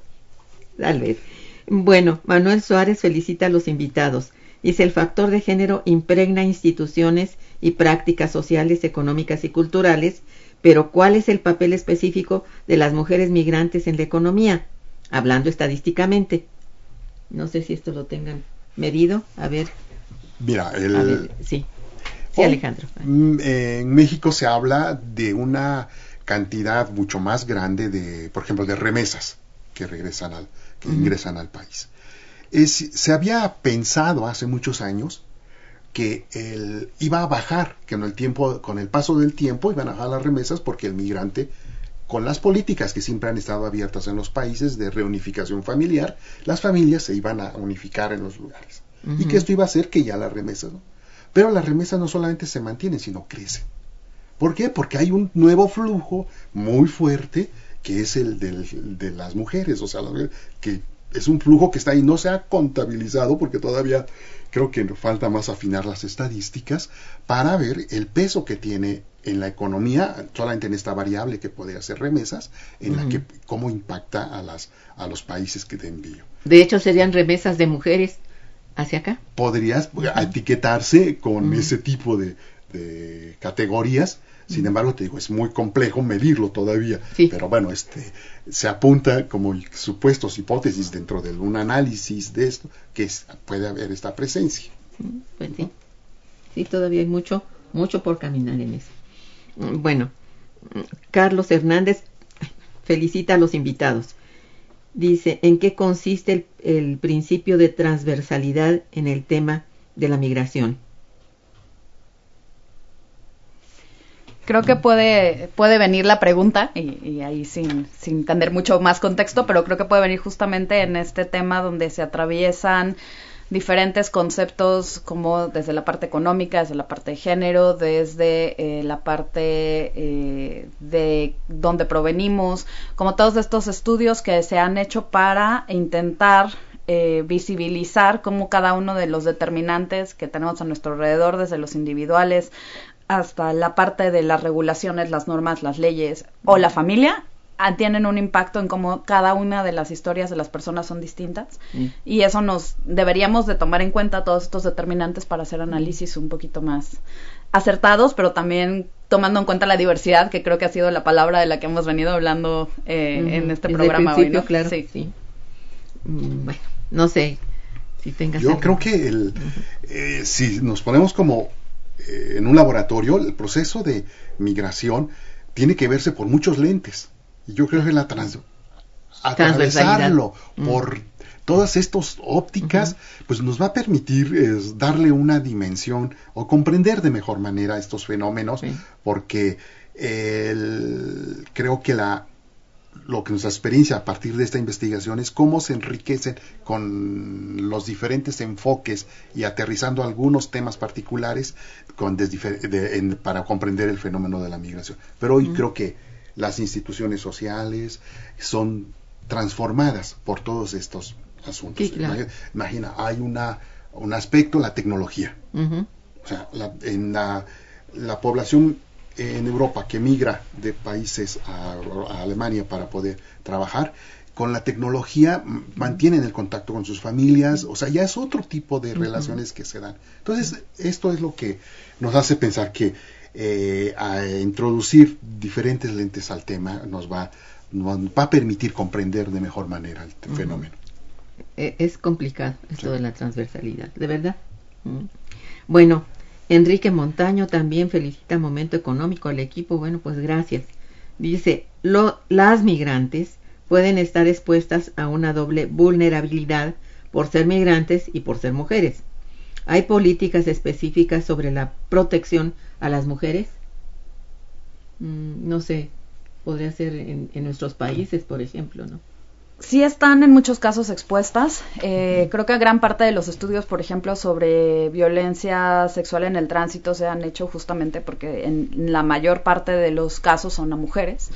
Speaker 4: Tal vez. Bueno, Manuel Suárez felicita a los invitados. Dice, el factor de género impregna instituciones y prácticas sociales, económicas y culturales, pero ¿cuál es el papel específico de las mujeres migrantes en la economía? Hablando estadísticamente. No sé si esto lo tengan medido. A ver,
Speaker 5: Mira, el,
Speaker 4: a ver, sí. Sí, Alejandro.
Speaker 5: Mm, eh, En México se habla de una cantidad mucho más grande de, por ejemplo, de remesas que regresan al, que
Speaker 4: Ujú.
Speaker 5: ingresan al país. Es, se había pensado hace muchos años que el, iba a bajar, que con el tiempo, con el paso del tiempo iban a bajar las remesas porque el migrante, con las políticas que siempre han estado abiertas en los países de reunificación familiar, las familias se iban a unificar en los lugares.
Speaker 4: Ujú.
Speaker 5: Y que esto iba a hacer que ya las remesas, ¿no? Pero las remesas no solamente se mantienen, sino crecen. ¿Por qué? Porque hay un nuevo flujo muy fuerte que es el del, de las mujeres, o sea, las mujeres, que es un flujo que está ahí, no se ha contabilizado porque todavía creo que falta más afinar las estadísticas para ver el peso que tiene en la economía, solamente en esta variable que puede hacer remesas, en
Speaker 4: Ujú.
Speaker 5: la que cómo impacta a las a los países que de envío.
Speaker 4: De hecho, serían remesas de mujeres hacia acá.
Speaker 5: Podrías uh-huh. etiquetarse con
Speaker 4: Uh-huh.
Speaker 5: ese tipo de, de categorías. Sin
Speaker 4: Uh-huh.
Speaker 5: embargo, te digo, es muy complejo medirlo todavía.
Speaker 4: Sí.
Speaker 5: Pero bueno, este se apunta como supuestos, hipótesis dentro de un análisis de esto, que es, puede haber esta presencia.
Speaker 4: Pues sí, sí, todavía hay mucho, mucho por caminar en eso. Bueno, Carlos Hernández felicita a los invitados. Dice, ¿en qué consiste el, el principio de transversalidad en el tema de la migración?
Speaker 6: Creo que puede, puede venir la pregunta, y, y ahí sin, sin tener mucho más contexto, pero creo que puede venir justamente en este tema donde se atraviesan diferentes conceptos como desde la parte económica, desde la parte de género, desde eh, la parte eh, de dónde provenimos, como todos estos estudios que se han hecho para intentar eh, visibilizar cómo cada uno de los determinantes que tenemos a nuestro alrededor, desde los individuales hasta la parte de las regulaciones, las normas, las leyes o la familia, tienen un impacto en cómo cada una de las historias de las personas son distintas. Mm. Y eso nos deberíamos de tomar en cuenta todos estos determinantes para hacer análisis un poquito más acertados, pero también tomando en cuenta la diversidad, que creo que ha sido la palabra de la que hemos venido hablando eh, uh-huh. en este
Speaker 4: Desde
Speaker 6: programa
Speaker 4: el principio,
Speaker 6: hoy, ¿no?
Speaker 4: Claro,
Speaker 6: sí.
Speaker 4: sí. Mm, bueno, no sé si tengas
Speaker 5: Yo
Speaker 4: algo.
Speaker 5: creo que el, uh-huh. eh, si nos ponemos como eh, en un laboratorio, el proceso de migración tiene que verse por muchos lentes. Y yo creo que la trans, atravesarlo por todas estas ópticas, uh-huh. pues nos va a permitir eh, darle una dimensión o comprender de mejor manera estos fenómenos, sí. porque el, creo que la lo que nuestra experiencia a partir de esta investigación es cómo se enriquecen con los diferentes enfoques y aterrizando algunos temas particulares con de, de, en, para comprender el fenómeno de la migración. Pero hoy uh-huh. creo que las instituciones sociales son transformadas por todos estos asuntos.
Speaker 4: Sí, claro.
Speaker 5: Imagina, hay una un aspecto, la tecnología. Uh-huh. O sea, la, en la, la población en Europa que migra de países a, a Alemania para poder trabajar, con la tecnología mantienen el contacto con sus familias, o sea, ya es otro tipo de relaciones uh-huh. que se dan. Entonces, esto es lo que nos hace pensar que eh, a introducir diferentes lentes al tema nos va, nos va a permitir comprender de mejor manera el uh-huh. fenómeno.
Speaker 4: Es complicado esto sí. de la transversalidad, ¿de verdad? Uh-huh. Bueno, Enrique Montaño también felicita Momento Económico al equipo. Bueno, pues gracias. Dice, lo, las migrantes pueden estar expuestas a una doble vulnerabilidad por ser migrantes y por ser mujeres. ¿Hay políticas específicas sobre la protección a las mujeres? Mm, no sé, podría ser en, en nuestros países, por ejemplo, ¿no?
Speaker 6: Sí están en muchos casos expuestas. Eh, uh-huh. Creo que gran parte de los estudios, por ejemplo, sobre violencia sexual en el tránsito se han hecho justamente porque en la mayor parte de los casos son a mujeres.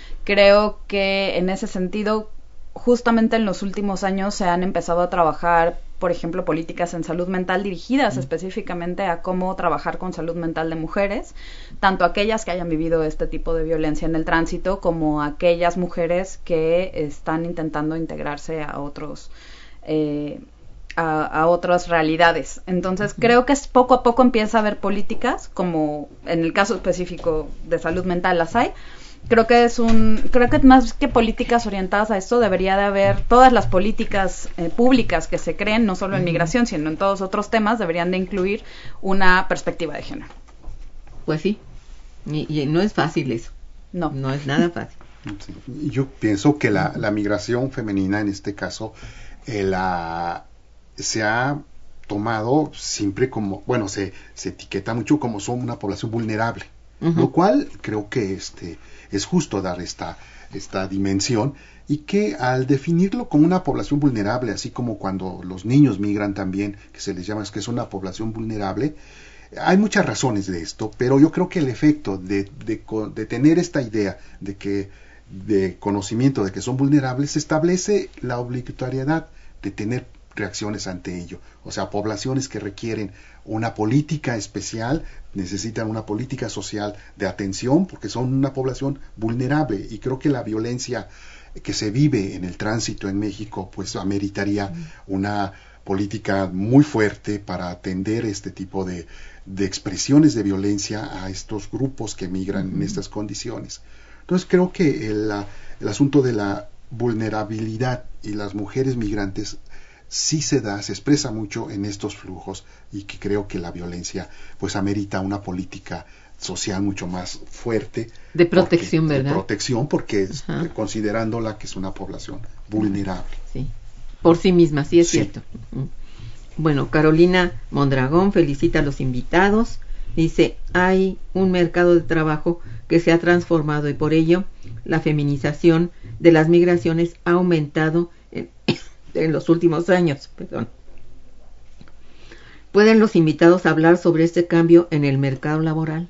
Speaker 6: Creo que en ese sentido, justamente en los últimos años se han empezado a trabajar, por ejemplo, políticas en salud mental dirigidas uh-huh. específicamente a cómo trabajar con salud mental de mujeres, tanto aquellas que hayan vivido este tipo de violencia en el tránsito como aquellas mujeres que están intentando integrarse a otros eh, a, a otras realidades. Entonces uh-huh. creo que es poco a poco empieza a haber políticas, como en el caso específico de salud mental las hay. Creo que es un, creo que más que políticas orientadas a esto, debería de haber todas las políticas eh, públicas que se creen, no solo en migración, sino en todos otros temas, deberían de incluir una perspectiva de género.
Speaker 4: Pues sí, y, y no es fácil eso.
Speaker 6: No.
Speaker 4: No es nada fácil.
Speaker 5: Sí. Yo pienso que la, la migración femenina, en este caso, eh, la, se ha tomado siempre como, bueno, se, se etiqueta mucho como son una población vulnerable, uh-huh. lo cual creo que este es justo dar esta, esta dimensión, y que al definirlo como una población vulnerable, así como cuando los niños migran también, que se les llama es que es una población vulnerable, hay muchas razones de esto, pero yo creo que el efecto de, de, de tener esta idea de que de conocimiento de que son vulnerables establece la obligatoriedad de tener reacciones ante ello. O sea, poblaciones que requieren una política especial, necesitan una política social de atención porque son una población vulnerable, y creo que la violencia que se vive en el tránsito en México pues ameritaría una política muy fuerte para atender este tipo de, de expresiones de violencia a estos grupos que migran uh-huh. en estas condiciones. Entonces creo que el, el asunto de la vulnerabilidad y las mujeres migrantes sí se da, se expresa mucho en estos flujos, y que creo que la violencia pues amerita una política social mucho más fuerte
Speaker 4: de protección,
Speaker 5: porque,
Speaker 4: ¿verdad?
Speaker 5: De protección, porque es, considerándola que es una población vulnerable.
Speaker 4: Sí, por sí misma, sí es
Speaker 5: sí.
Speaker 4: cierto. Bueno, Carolina Mondragón felicita a los invitados, dice, hay un mercado de trabajo que se ha transformado y por ello la feminización de las migraciones ha aumentado en, en los últimos años. Perdón. ¿Pueden los invitados hablar sobre este cambio en el mercado laboral?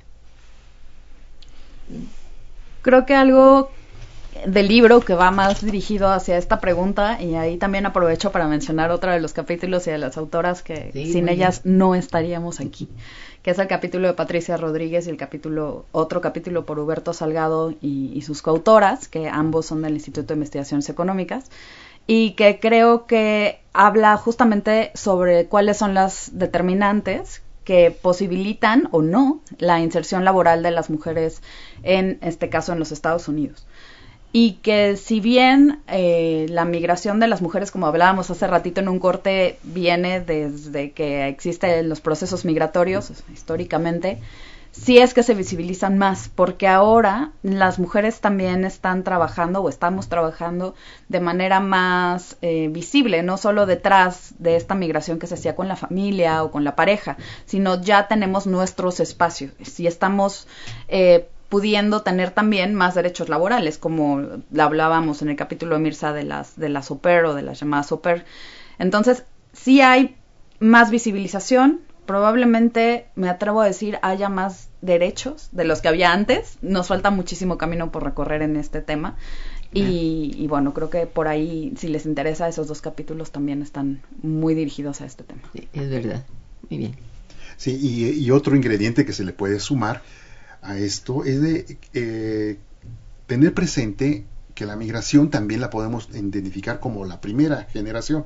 Speaker 6: Creo que algo del libro que va más dirigido hacia esta pregunta, y ahí también aprovecho para mencionar otro de los capítulos y de las autoras que sí, sin ellas bien. no estaríamos aquí, que es el capítulo de Patricia Rodríguez y el capítulo otro capítulo por Huberto Salgado y, y sus coautoras, que ambos son del Instituto de Investigaciones Económicas, y que creo que habla justamente sobre cuáles son las determinantes que posibilitan o no la inserción laboral de las mujeres, en este caso en los Estados Unidos. Y que si bien eh, la migración de las mujeres, como hablábamos hace ratito en un corte, viene desde que existen los procesos migratorios, históricamente, sí es que se visibilizan más, porque ahora las mujeres también están trabajando o estamos trabajando de manera más eh, visible, no solo detrás de esta migración que se hacía con la familia o con la pareja, sino ya tenemos nuestros espacios y estamos eh, pudiendo tener también más derechos laborales, como hablábamos en el capítulo de Mirza de las, de las au pair o de las llamadas au pair. Entonces, sí hay más visibilización, probablemente, me atrevo a decir, haya más derechos de los que había antes. Nos falta muchísimo camino por recorrer en este tema. Y, y bueno, creo que por ahí, si les interesa, esos dos capítulos también están muy dirigidos a este tema.
Speaker 4: Sí, es verdad. Muy bien.
Speaker 5: Sí, y, y otro ingrediente que se le puede sumar a esto es de eh, tener presente que la migración también la podemos identificar como la primera generación.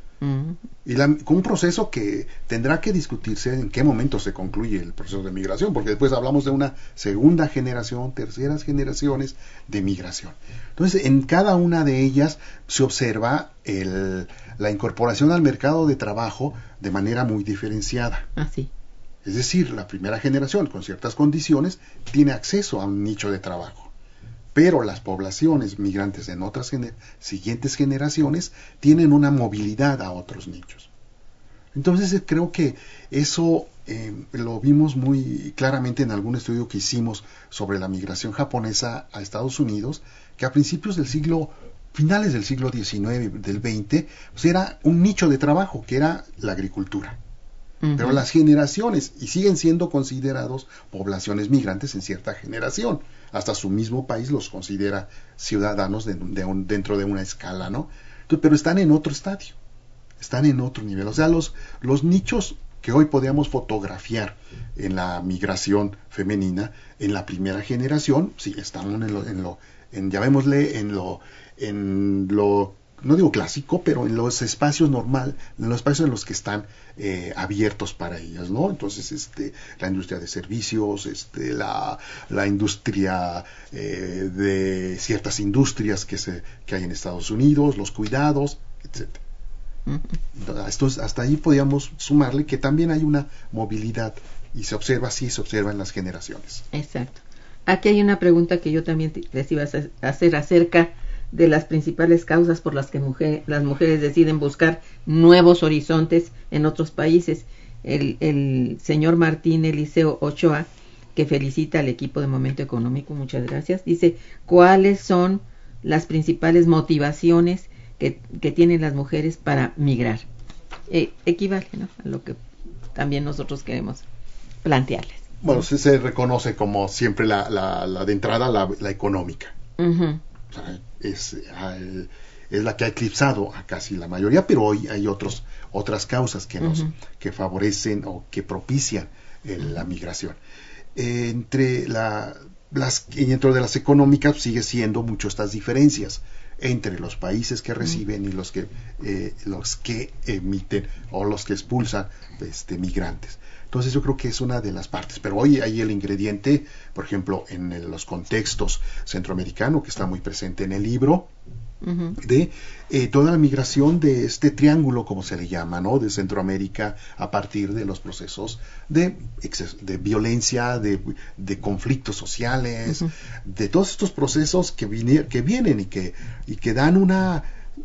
Speaker 5: Y la, con un proceso que tendrá que discutirse en qué momento se concluye el proceso de migración, porque después hablamos de una segunda generación, terceras generaciones de migración. Entonces, en cada una de ellas se observa el, la incorporación al mercado de trabajo de manera muy diferenciada.
Speaker 4: Ah, sí.
Speaker 5: Es decir, la primera generación, con ciertas condiciones, tiene acceso a un nicho de trabajo. Pero las poblaciones migrantes en otras gener- siguientes generaciones tienen una movilidad a otros nichos. Entonces creo que eso eh, lo vimos muy claramente en algún estudio que hicimos sobre la migración japonesa a Estados Unidos, que a principios del siglo, finales del siglo diecinueve, del veinte, pues era un nicho de trabajo, que era la agricultura. Uh-huh. Pero las generaciones, y siguen siendo considerados poblaciones migrantes en cierta generación, hasta su mismo país los considera ciudadanos de, de un, dentro de una escala, ¿no? Entonces, pero están en otro estadio, están en otro nivel. O sea, los, los nichos que hoy podríamos fotografiar en la migración femenina, en la primera generación, sí, están en lo, en lo en, llamémosle, en lo, en lo, no digo clásico, pero en los espacios normal, en los espacios en los que están eh, abiertos para ellas, ¿no? Entonces, este, la industria de servicios, este, la, la industria eh, de ciertas industrias que se, que hay en Estados Unidos, los cuidados, etcétera. Uh-huh. Esto, hasta ahí podríamos sumarle que también hay una movilidad y se observa, sí, se observa en las generaciones.
Speaker 4: Exacto. Aquí hay una pregunta que yo también te, les iba a hacer acerca de las principales causas por las que mujer, las mujeres deciden buscar nuevos horizontes en otros países. El, el señor Martín Eliseo Ochoa, que felicita al equipo de Momento Económico, muchas gracias, dice, ¿cuáles son las principales motivaciones que, que tienen las mujeres para migrar? Eh, equivale, ¿no?, a lo que también nosotros queremos plantearles.
Speaker 5: Bueno, sí se reconoce como siempre la, la, la de entrada, la, la económica.
Speaker 4: Uh-huh.
Speaker 5: O sea, es, es la que ha eclipsado a casi la mayoría, pero hoy hay otros, otras causas que nos uh-huh. que favorecen o que propician el, la migración. Eh, entre la, las, dentro de las económicas sigue siendo mucho estas diferencias entre los países que reciben uh-huh. y los que eh, los que emiten o los que expulsan este, migrantes. Entonces yo creo que es una de las partes, pero hoy hay el ingrediente, por ejemplo, en el, los contextos centroamericanos, que está muy presente en el libro, uh-huh. de eh, toda la migración de este triángulo, como se le llama, ¿no?, de Centroamérica a partir de los procesos de, de violencia, de, de conflictos sociales, uh-huh. de todos estos procesos que, vine, que vienen y que, y que dan una,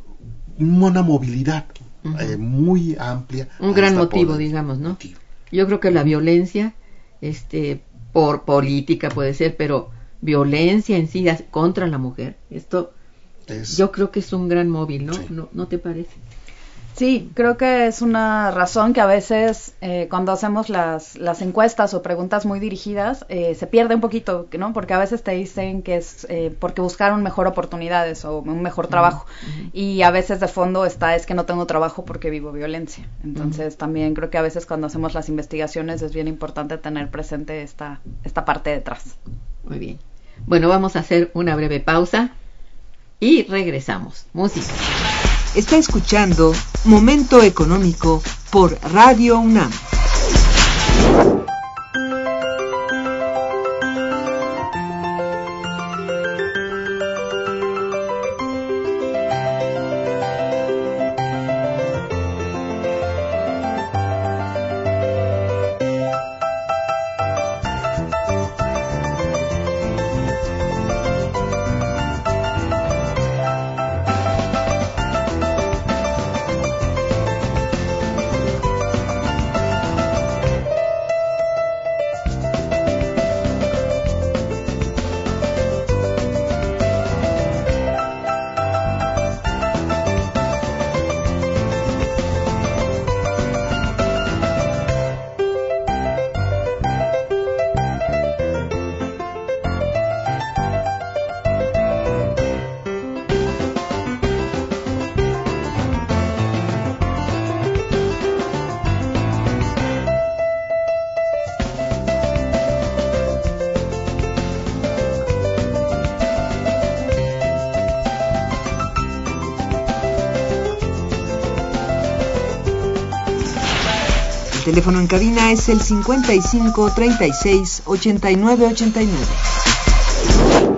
Speaker 5: una movilidad uh-huh. eh, muy amplia.
Speaker 4: Un gran motivo, digamos, ¿no? Motivo. Yo creo que la violencia, este, por política puede ser, pero violencia en sí contra la mujer, esto es, yo creo que es un gran móvil, ¿no? Sí. ¿No, no te parece?
Speaker 6: Sí, creo que es una razón que a veces eh, cuando hacemos las, las encuestas o preguntas muy dirigidas eh, se pierde un poquito, ¿no? Porque a veces te dicen que es eh, porque buscaron mejor oportunidades o un mejor trabajo uh-huh. y a veces de fondo está es que no tengo trabajo porque vivo violencia. Entonces uh-huh. también creo que a veces cuando hacemos las investigaciones es bien importante tener presente esta, esta parte detrás.
Speaker 4: Muy bien. Bueno, vamos a hacer una breve pausa y regresamos. Música.
Speaker 2: Está escuchando Momento Económico por Radio UNAM. teléfono en cabina es el cincuenta y cinco, treinta y seis, ochenta y nueve ochenta y nueve.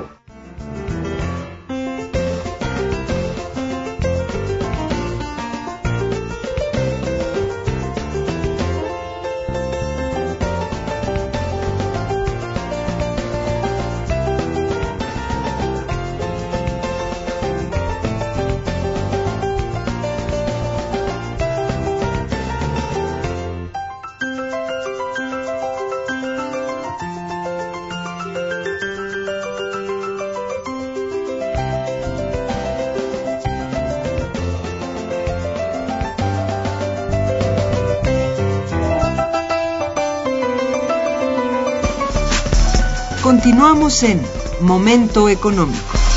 Speaker 2: Continuamos en Momento Económico.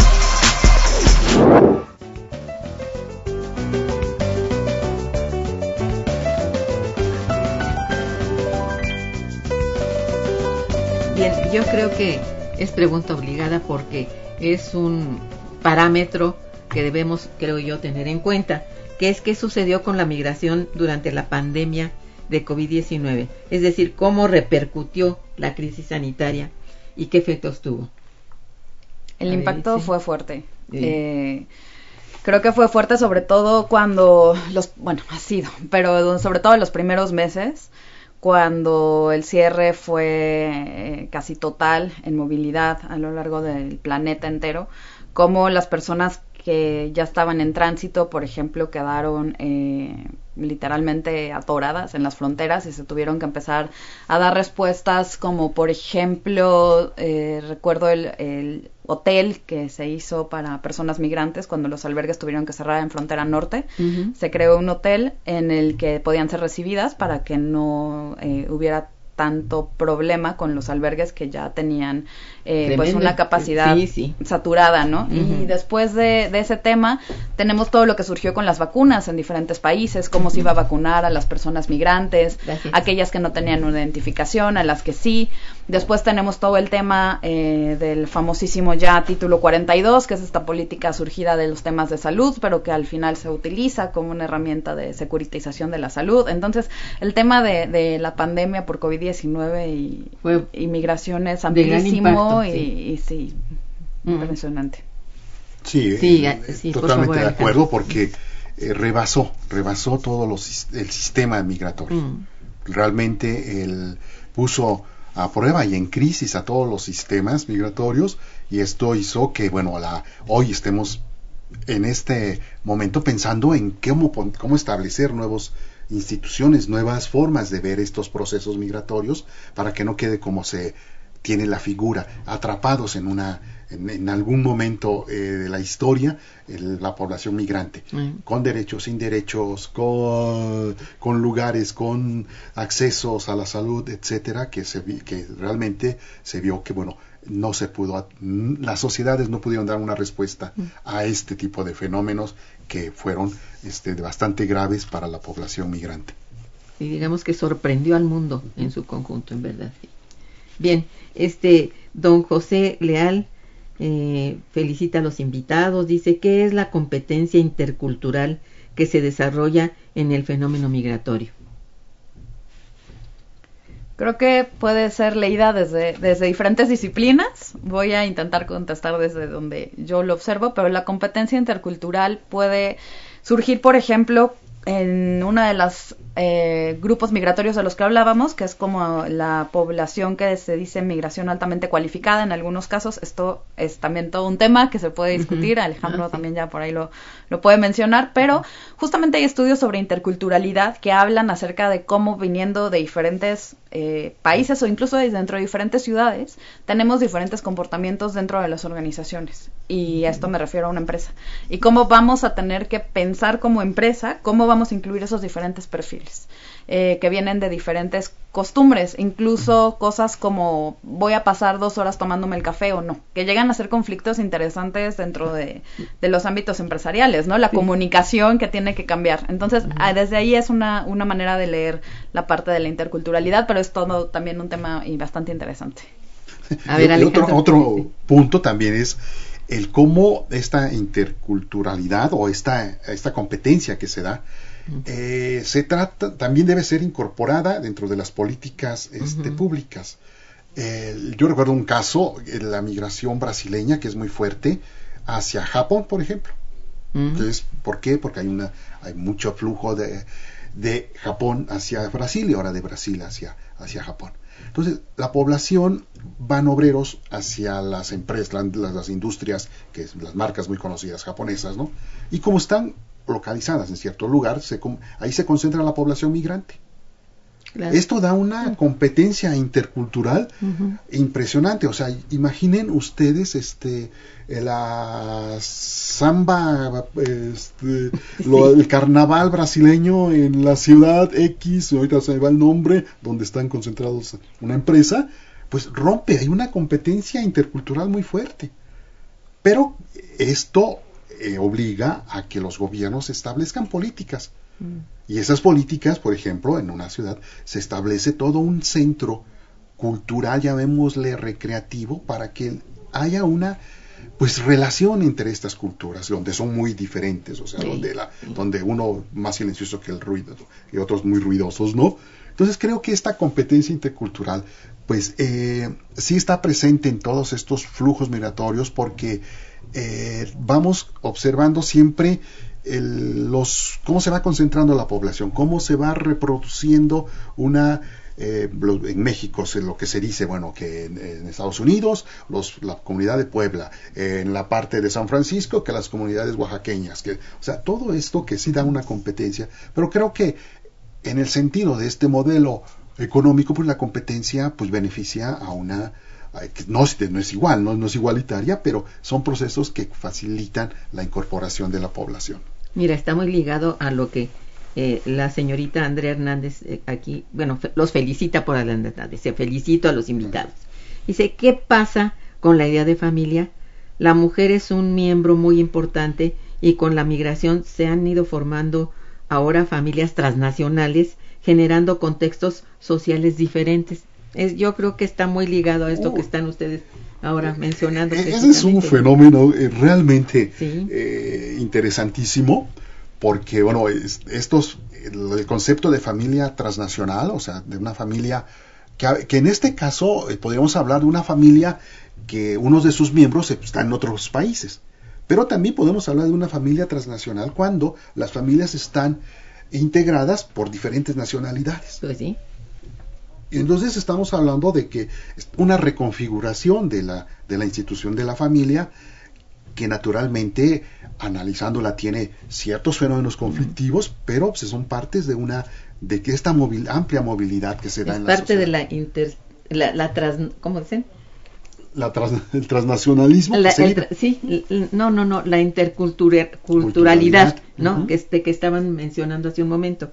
Speaker 4: Bien, yo creo que es pregunta obligada porque es un parámetro que debemos, creo yo, tener en cuenta, que es qué sucedió con la migración durante la pandemia de COVID diecinueve, es decir, cómo repercutió la crisis sanitaria y qué efectos tuvo.
Speaker 6: El
Speaker 4: A
Speaker 6: impacto
Speaker 4: ver, ¿sí?
Speaker 6: fue fuerte.
Speaker 4: Sí.
Speaker 6: Eh, creo que fue fuerte sobre todo cuando los, bueno, ha sido, pero sobre todo en los primeros meses, cuando el cierre fue eh, casi total en movilidad a lo largo del planeta entero, como las personas que ya estaban en tránsito, por ejemplo, quedaron eh, literalmente atoradas en las fronteras y se tuvieron que empezar a dar respuestas como, por ejemplo, eh, recuerdo el, el hotel que se hizo para personas migrantes cuando los albergues tuvieron que cerrar en frontera norte. Uh-huh. Se creó un hotel en el que podían ser recibidas para que no eh, hubiera tanto problema con los albergues que ya tenían eh, pues una capacidad sí, sí. saturada, ¿no? Uh-huh. Y después de, de ese tema tenemos todo lo que surgió con las vacunas en diferentes países, cómo se iba a vacunar a las personas migrantes, Gracias. aquellas que no tenían una identificación, a las que sí. Después tenemos todo el tema eh, del famosísimo ya título cuarenta y dos, que es esta política surgida de los temas de salud, pero que al final se utiliza como una herramienta de securitización de la salud. Entonces, el tema de, de la pandemia por COVID diecinueve y,
Speaker 4: Fue
Speaker 6: y migración es amplísimo
Speaker 4: impacto,
Speaker 6: y,
Speaker 4: sí.
Speaker 6: y sí, mm. impresionante.
Speaker 5: Sí,
Speaker 4: sí,
Speaker 5: eh,
Speaker 4: sí
Speaker 5: totalmente
Speaker 4: favor,
Speaker 5: de acuerdo porque eh, rebasó, rebasó todo los, el sistema migratorio. Mm. Realmente él puso a prueba y en crisis a todos los sistemas migratorios y esto hizo que, bueno, la, hoy estemos en este momento pensando en cómo, cómo establecer nuevos instituciones, nuevas formas de ver estos procesos migratorios para que no quede como se tiene la figura, atrapados en una en, en algún momento eh, de la historia, el, la población migrante, mm. con derechos, sin derechos, con, con lugares, con accesos a la salud, etcétera, que se que realmente se vio que bueno no se pudo, las sociedades no pudieron dar una respuesta mm. a este tipo de fenómenos que fueron este, bastante graves para la población migrante.
Speaker 4: Y digamos que sorprendió al mundo en su conjunto, en verdad. Bien, este don José Leal eh, felicita a los invitados, dice ¿qué es la competencia intercultural que se desarrolla en el fenómeno migratorio?
Speaker 6: Creo que puede ser leída desde, desde diferentes disciplinas. Voy a intentar contestar desde donde yo lo observo, pero la competencia intercultural puede surgir, por ejemplo, en una de los eh, grupos migratorios de los que hablábamos, que es como la población que se dice migración altamente cualificada en algunos casos. Esto es también todo un tema que se puede discutir, uh-huh. Alejandro uh-huh. también ya por ahí lo, lo puede mencionar, pero justamente hay estudios sobre interculturalidad que hablan acerca de cómo viniendo de diferentes eh, países o incluso desde dentro de diferentes ciudades, tenemos diferentes comportamientos dentro de las organizaciones, y a esto me refiero a una empresa, y cómo vamos a tener que pensar como empresa, cómo vamos a incluir esos diferentes perfiles eh, que vienen de diferentes costumbres, incluso cosas como voy a pasar dos horas tomándome el café o no, que llegan a ser conflictos interesantes dentro de, de los ámbitos empresariales, ¿no? La sí. comunicación que tiene que cambiar. Entonces, uh-huh. desde ahí es una, una manera de leer la parte de la interculturalidad, pero es todo también un tema y bastante interesante.
Speaker 5: A ver, y otro, otro punto también es el cómo esta interculturalidad o esta, esta competencia que se da eh, se trata, también debe ser incorporada dentro de las políticas este, uh-huh. públicas. Eh, yo recuerdo un caso, la migración brasileña, que es muy fuerte, hacia Japón, por ejemplo. Uh-huh. Entonces, ¿por qué? Porque hay una hay mucho flujo de, de Japón hacia Brasil y ahora de Brasil hacia, hacia Japón. Entonces, la población van obreros hacia las empresas, las, las industrias, que es las marcas muy conocidas japonesas, ¿no? Y como están localizadas en cierto lugar, se, ahí se concentra la población migrante. Claro. Esto da una competencia intercultural uh-huh. impresionante. O sea, imaginen ustedes este la samba, este, sí. lo, el carnaval brasileño en la ciudad X, ahorita se me va el nombre, donde están concentrados una empresa, pues rompe, hay una competencia intercultural muy fuerte. Pero esto eh, obliga a que los gobiernos establezcan políticas. Y esas políticas, por ejemplo, en una ciudad se establece todo un centro cultural, llamémosle recreativo, para que haya una pues relación entre estas culturas, donde son muy diferentes, o sea, sí. donde, la, donde uno más silencioso que el ruido y otros muy ruidosos, ¿no? Entonces creo que esta competencia intercultural pues eh, sí está presente en todos estos flujos migratorios, porque eh, vamos observando siempre El, los cómo se va concentrando la población, cómo se va reproduciendo una eh, en México se, lo que se dice, bueno, que en, en Estados Unidos los, la comunidad de Puebla, eh, en la parte de San Francisco, que las comunidades oaxaqueñas, que, o sea, todo esto que sí da una competencia, pero creo que en el sentido de este modelo económico, pues la competencia pues beneficia a una que no, no es igual, no, no es igualitaria, pero son procesos que facilitan la incorporación de la población.
Speaker 4: Mira, está muy ligado a lo que eh, la señorita Andrea Hernández eh, aquí, bueno, fe, los felicita por adelantado, dice, felicito a los invitados. Dice, ¿qué pasa con la idea de familia? La mujer es un miembro muy importante y con la migración se han ido formando ahora familias transnacionales, generando contextos sociales diferentes. Es, yo creo que está muy ligado a esto uh, que están ustedes ahora mencionando.
Speaker 5: Ese es un fenómeno eh, realmente sí. eh, interesantísimo, porque bueno, es, estos el, el concepto de familia transnacional, o sea, de una familia que, que en este caso eh, podríamos hablar de una familia que unos de sus miembros están en otros países, pero también podemos hablar de una familia transnacional cuando las familias están integradas por diferentes nacionalidades.
Speaker 4: Pues sí.
Speaker 5: Entonces estamos hablando de que es una reconfiguración de la, de la institución de la familia, que naturalmente, analizándola, tiene ciertos fenómenos conflictivos, uh-huh. pero pues, son partes de una de que esta movil, amplia movilidad que se da
Speaker 4: es
Speaker 5: en la
Speaker 4: parte de la inter, la, la tras, ¿cómo dicen?
Speaker 5: La tras, el transnacionalismo.
Speaker 4: La, el, sí, no, no, no, la interculturalidad, ¿no? Uh-huh. Que este que estaban mencionando hace un momento.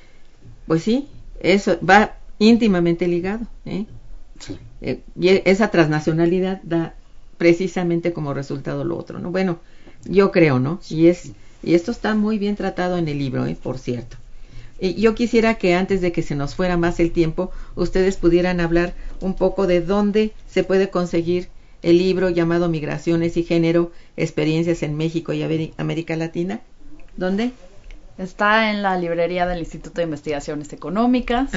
Speaker 4: Pues sí, eso va íntimamente ligado, ¿eh? Sí. Eh, y esa transnacionalidad da precisamente como resultado lo otro, ¿no? Bueno, yo creo, ¿no? Y es y esto está muy bien tratado en el libro, ¿eh? Por cierto. Y yo quisiera que antes de que se nos fuera más el tiempo, ustedes pudieran hablar un poco de dónde se puede conseguir el libro llamado Migraciones y Género, Experiencias en México y América Latina. ¿Dónde?
Speaker 6: Está en la librería del Instituto de Investigaciones Económicas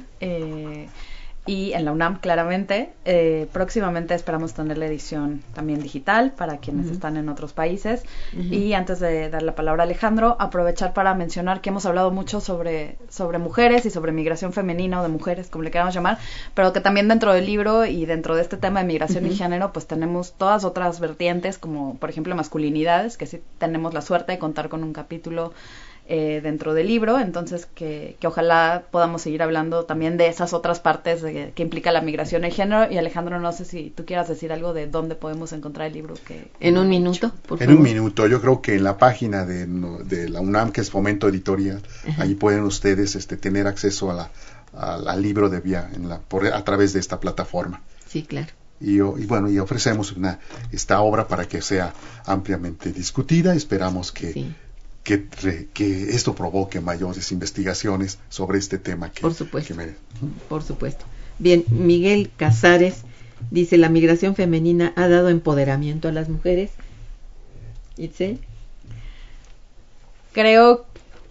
Speaker 6: eh, y en la UNAM, claramente. Eh, próximamente esperamos tener la edición también digital para quienes uh-huh. están en otros países. Uh-huh. Y antes de dar la palabra a Alejandro, aprovechar para mencionar que hemos hablado mucho sobre, sobre mujeres y sobre migración femenina o de mujeres, como le queramos llamar, pero que también dentro del libro y dentro de este tema de migración uh-huh. y género, pues tenemos todas otras vertientes, como por ejemplo masculinidades, que sí tenemos la suerte de contar con un capítulo Eh, dentro del libro, entonces que, que ojalá podamos seguir hablando también de esas otras partes de, que implica la migración y el género. Y Alejandro, no sé si tú quieras decir algo de dónde podemos encontrar el libro. Que
Speaker 4: en un minuto, por
Speaker 5: En
Speaker 4: favor.
Speaker 5: un minuto, yo creo que en la página de, de la UNAM, que es Fomento Editorial, uh-huh. ahí pueden ustedes este, tener acceso a la, a, al libro de vía en la, por, a través de esta plataforma.
Speaker 4: Sí, claro.
Speaker 5: Y, y bueno, y ofrecemos una, esta obra para que sea ampliamente discutida. Esperamos que sí. Que, que esto provoque mayores investigaciones sobre este tema. Que,
Speaker 4: por supuesto,
Speaker 5: que me...
Speaker 4: por supuesto. Bien, Miguel Casares dice, la migración femenina ha dado empoderamiento a las mujeres. ¿Itzel?
Speaker 6: Creo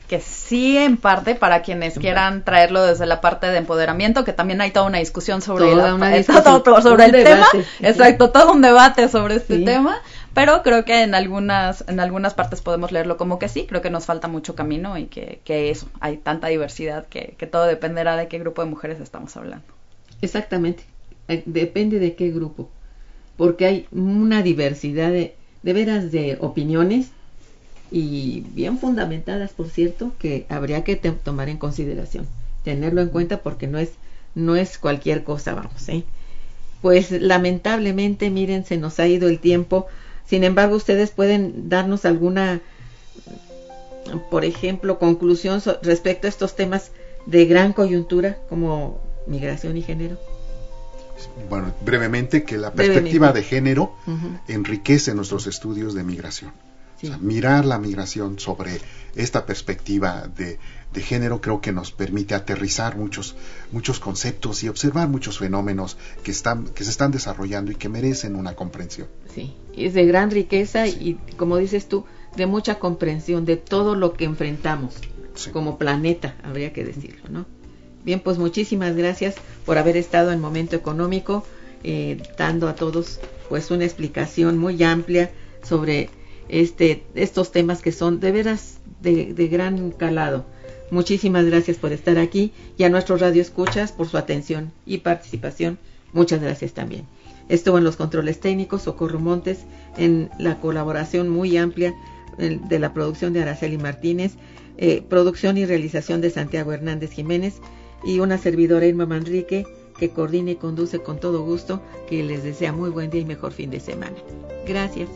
Speaker 6: que sí, en parte, para quienes quieran traerlo desde la parte de empoderamiento, que también hay toda una discusión sobre,
Speaker 4: toda
Speaker 6: la,
Speaker 4: una
Speaker 6: discusión, todo, todo sobre el
Speaker 4: debate.
Speaker 6: tema, exacto, todo un debate sobre este
Speaker 4: Sí.
Speaker 6: tema, pero creo que en algunas en algunas partes podemos leerlo como que sí, creo que nos falta mucho camino y que, que eso, hay tanta diversidad que, que todo dependerá de qué grupo de mujeres estamos hablando.
Speaker 4: Exactamente, eh, depende de qué grupo, porque hay una diversidad de, de veras de opiniones y bien fundamentadas, por cierto, que habría que te- tomar en consideración, tenerlo en cuenta porque no es no es cualquier cosa, vamos, ¿eh? Pues lamentablemente, miren, se nos ha ido el tiempo. Sin embargo, ustedes pueden darnos alguna, por ejemplo, conclusión so- respecto a estos temas de gran coyuntura como migración y género.
Speaker 5: Bueno, brevemente, que la
Speaker 4: Brevemente.
Speaker 5: perspectiva de género
Speaker 4: Ujú.
Speaker 5: enriquece nuestros estudios de migración.
Speaker 4: Sí.
Speaker 5: O sea, mirar la migración sobre esta perspectiva de, de género creo que nos permite aterrizar muchos, muchos conceptos y observar muchos fenómenos que, están, que se están desarrollando y que merecen una comprensión.
Speaker 4: Sí, es de gran riqueza
Speaker 5: Sí.
Speaker 4: y, como dices tú, de mucha comprensión de todo lo que enfrentamos
Speaker 5: Sí.
Speaker 4: como planeta, habría que decirlo, ¿no? Bien, pues muchísimas gracias por haber estado en Momento Económico, eh, dando a todos pues una explicación muy amplia sobre este estos temas que son de veras de, de gran calado. Muchísimas gracias por estar aquí y a nuestros radioescuchas por su atención y participación. Muchas gracias también. Estuvo en los controles técnicos Socorro Montes, en la colaboración muy amplia eh, de la producción de Araceli Martínez, eh, producción y realización de Santiago Hernández Jiménez y una servidora Irma Manrique que coordina y conduce con todo gusto, que les desea muy buen día y mejor fin de semana. Gracias.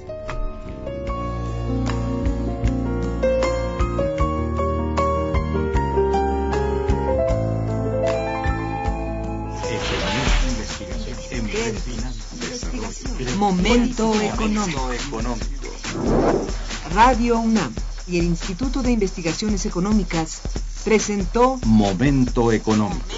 Speaker 2: Momento Económico. Radio UNAM y el Instituto de Investigaciones Económicas presentó
Speaker 3: Momento económico.